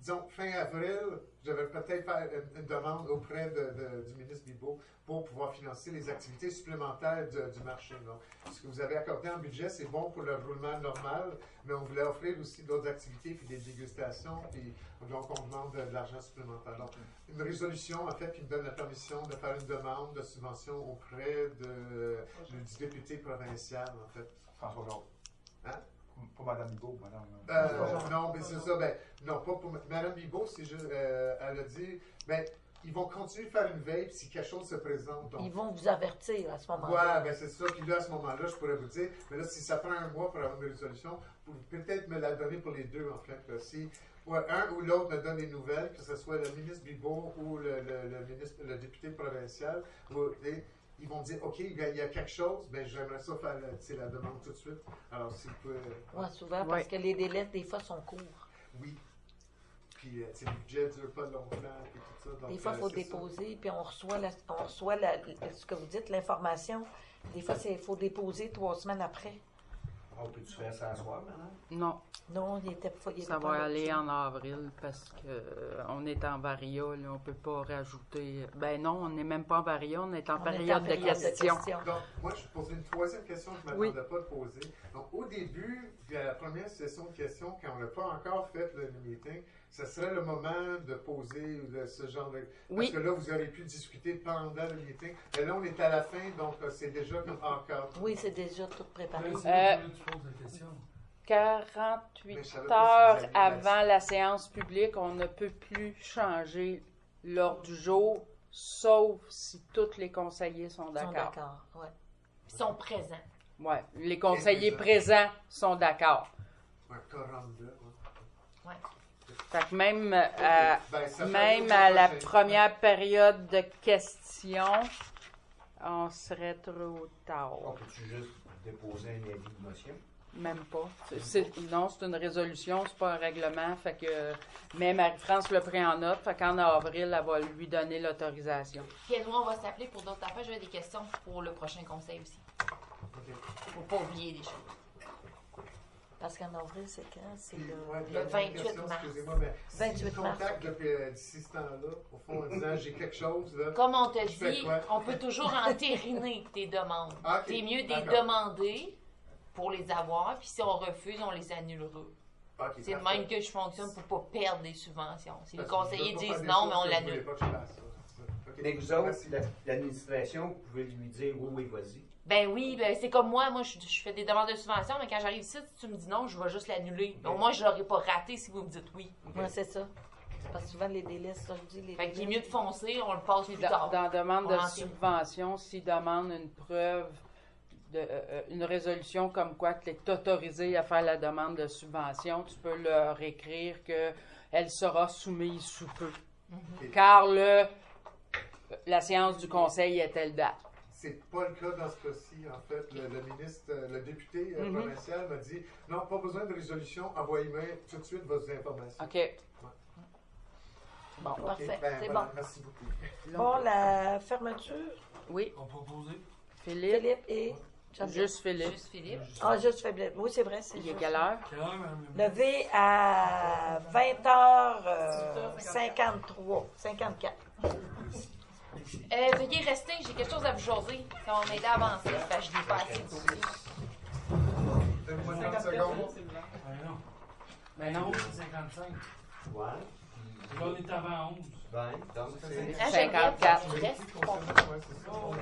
disons, fin avril, je vais peut-être faire une, une demande auprès de, de, du ministre Bibeau pour pouvoir financer les activités supplémentaires de, du marché. Donc, ce que vous avez accordé en budget, c'est bon pour le roulement normal, mais on voulait offrir aussi d'autres activités, puis des dégustations, puis donc on demande de, de l'argent supplémentaire. Donc, une résolution, en fait, qui me donne la permission de faire une demande de subvention auprès de, du député provincial, en fait. François Gaulle. Hein? Pas Mme Bibeau, Madame. Euh, non, mais c'est ça. Ben, non, pas pour Mme Bibeau, c'est juste, euh, elle a dit, ben, ils vont continuer de faire une veille si quelque chose se présente. Donc, Ils vont vous avertir à ce moment-là. ouais, ben c'est ça. Puis là, à ce moment-là, je pourrais vous dire, mais là, si ça prend un mois pour avoir une résolution, vous pouvez peut-être me la donner pour les deux, en fait. Là. Si ouais, un ou l'autre me donne des nouvelles, que ce soit le ministre Bibeau ou le, le, le, ministre, le député provincial, ou, et, ils vont dire, OK, il y a quelque chose, ben j'aimerais ça faire la, la demande tout de suite. Alors, si vous pouvez... Oui, souvent, parce que les délais, des fois, sont courts. Oui. Puis, euh, le budget ne dure pas longtemps, et tout ça. Donc, des fois, il faut euh, déposer, ça. Puis on reçoit, la, on reçoit la, ce que vous dites, l'information. Des fois, il faut déposer trois semaines après. On peut-tu faire ça à soir, maintenant? Non. Non, il était, il était Ça pas va là, aller ça. en avril parce que euh, on est en varia, là, on peut pas rajouter. Ben non, on n'est même pas en varia, on est en On période, est en de, période de questions. questions. Donc, moi, je posais une troisième question que je ne Oui. m'attendais pas de poser. Donc, au début, de la première session de questions, quand on n'a pas encore fait le meeting, ce serait le moment de poser de ce genre de... Oui. Parce que là, vous aurez pu discuter pendant le meeting. Mais là, on est à la fin, donc euh, c'est déjà comme encore. Oui, c'est déjà tout préparé. Ouais, c'est Euh, là que tu poses la question. quarante-huit Mais je savais heures pas si vous aviez avant la séance publique, on ne peut plus changer l'ordre du jour, sauf si tous les conseillers sont Ils sont d'accord. d'accord, ouais. Ils sont présents. Ouais, les conseillers Et présents sont d'accord. Un quarante-deux, ouais. Ouais. Fait que même, à, Ben, ça fait même longtemps à que la j'ai- première période de questions, on serait trop tard. On peut-tu juste déposer un avis de motion? Même pas. C'est- c'est- non, c'est une résolution, c'est pas un règlement. Fait que, mais Marie-France le pris en note. Fait qu'en avril, elle va lui donner l'autorisation. Puis Edouard, on va s'appeler pour d'autres affaires. J'avais des questions pour le prochain conseil aussi. OK. Pour pas oublier des choses. Parce qu'en avril, c'est quand? C'est Puis, le... ouais, le puis la vingt-huit question, mars. Excusez-moi, mais vingt-huit si je mars, contacte ok. depuis euh, d'ici ce temps-là, au fond, en disant j'ai quelque chose, là, Comme on te Je fais dit, quoi? on peut toujours entériner tes demandes. Ah, ok. C'est mieux de les D'accord. demander pour les avoir, puis si on refuse, on les annulera. OK, C'est le parfait. même que je fonctionne pour ne pas perdre des subventions. Si les Parce que conseillers je veux pas disent faire des non, mais choses on que vous voulez l'annule. pas que je fasse, ça. C'est ça. OK. Mais vous autres, Merci. la- l'administration, vous pouvez lui dire oui, oui, vas-y. Ben oui, ben c'est comme moi, moi je, je fais des demandes de subvention, mais quand j'arrive ici, si tu me dis non, je vais juste l'annuler. Donc moi, je l'aurais pas raté si vous me dites oui. Ouais, c'est ça. Parce que souvent, les délais, ça, je dis, les Fait qu'il est délais. mieux de foncer, on le passe Puis plus dans, tard. dans la demande On de l'entend. subvention, s'il demande une preuve, de, euh, euh, une résolution comme quoi tu es autorisé à faire la demande de subvention, tu peux leur écrire qu'elle sera soumise sous peu. OK. Car le, la séance du conseil est telle date. C'est pas le cas dans ce cas-ci, en fait. Le, le ministre, euh, le député euh, Mhm. provincial m'a dit non, pas besoin de résolution, envoyez-moi tout de suite vos informations. OK. Bon, OK, parfait. ben, C'est voilà, bon. Merci beaucoup. Bon, la fermeture, Oui, On proposait. Philippe. Philippe et... Jean-Pierre. Juste Philippe. Juste Philippe. Ah, juste Philippe. Oui, c'est vrai, c'est Il est juste. quelle heure? Quelle heure, madame? Levé à vingt heures cinquante-trois, cinquante-quatre. Euh, veuillez rester, j'ai quelque chose à vous jaser. Ça va m'aider à avancer, parce que je n'ai pas assez de dossiers. Donne-moi trente cinquante-quatre, secondes. c'est blanc. Ben non. Ben non. C'est cinquante-cinq. Ouais. Là, on est avant onze. Ben, donc, c'est... Hein, cinquante-quatre. Jeannette, il reste. Ouais, c'est ça.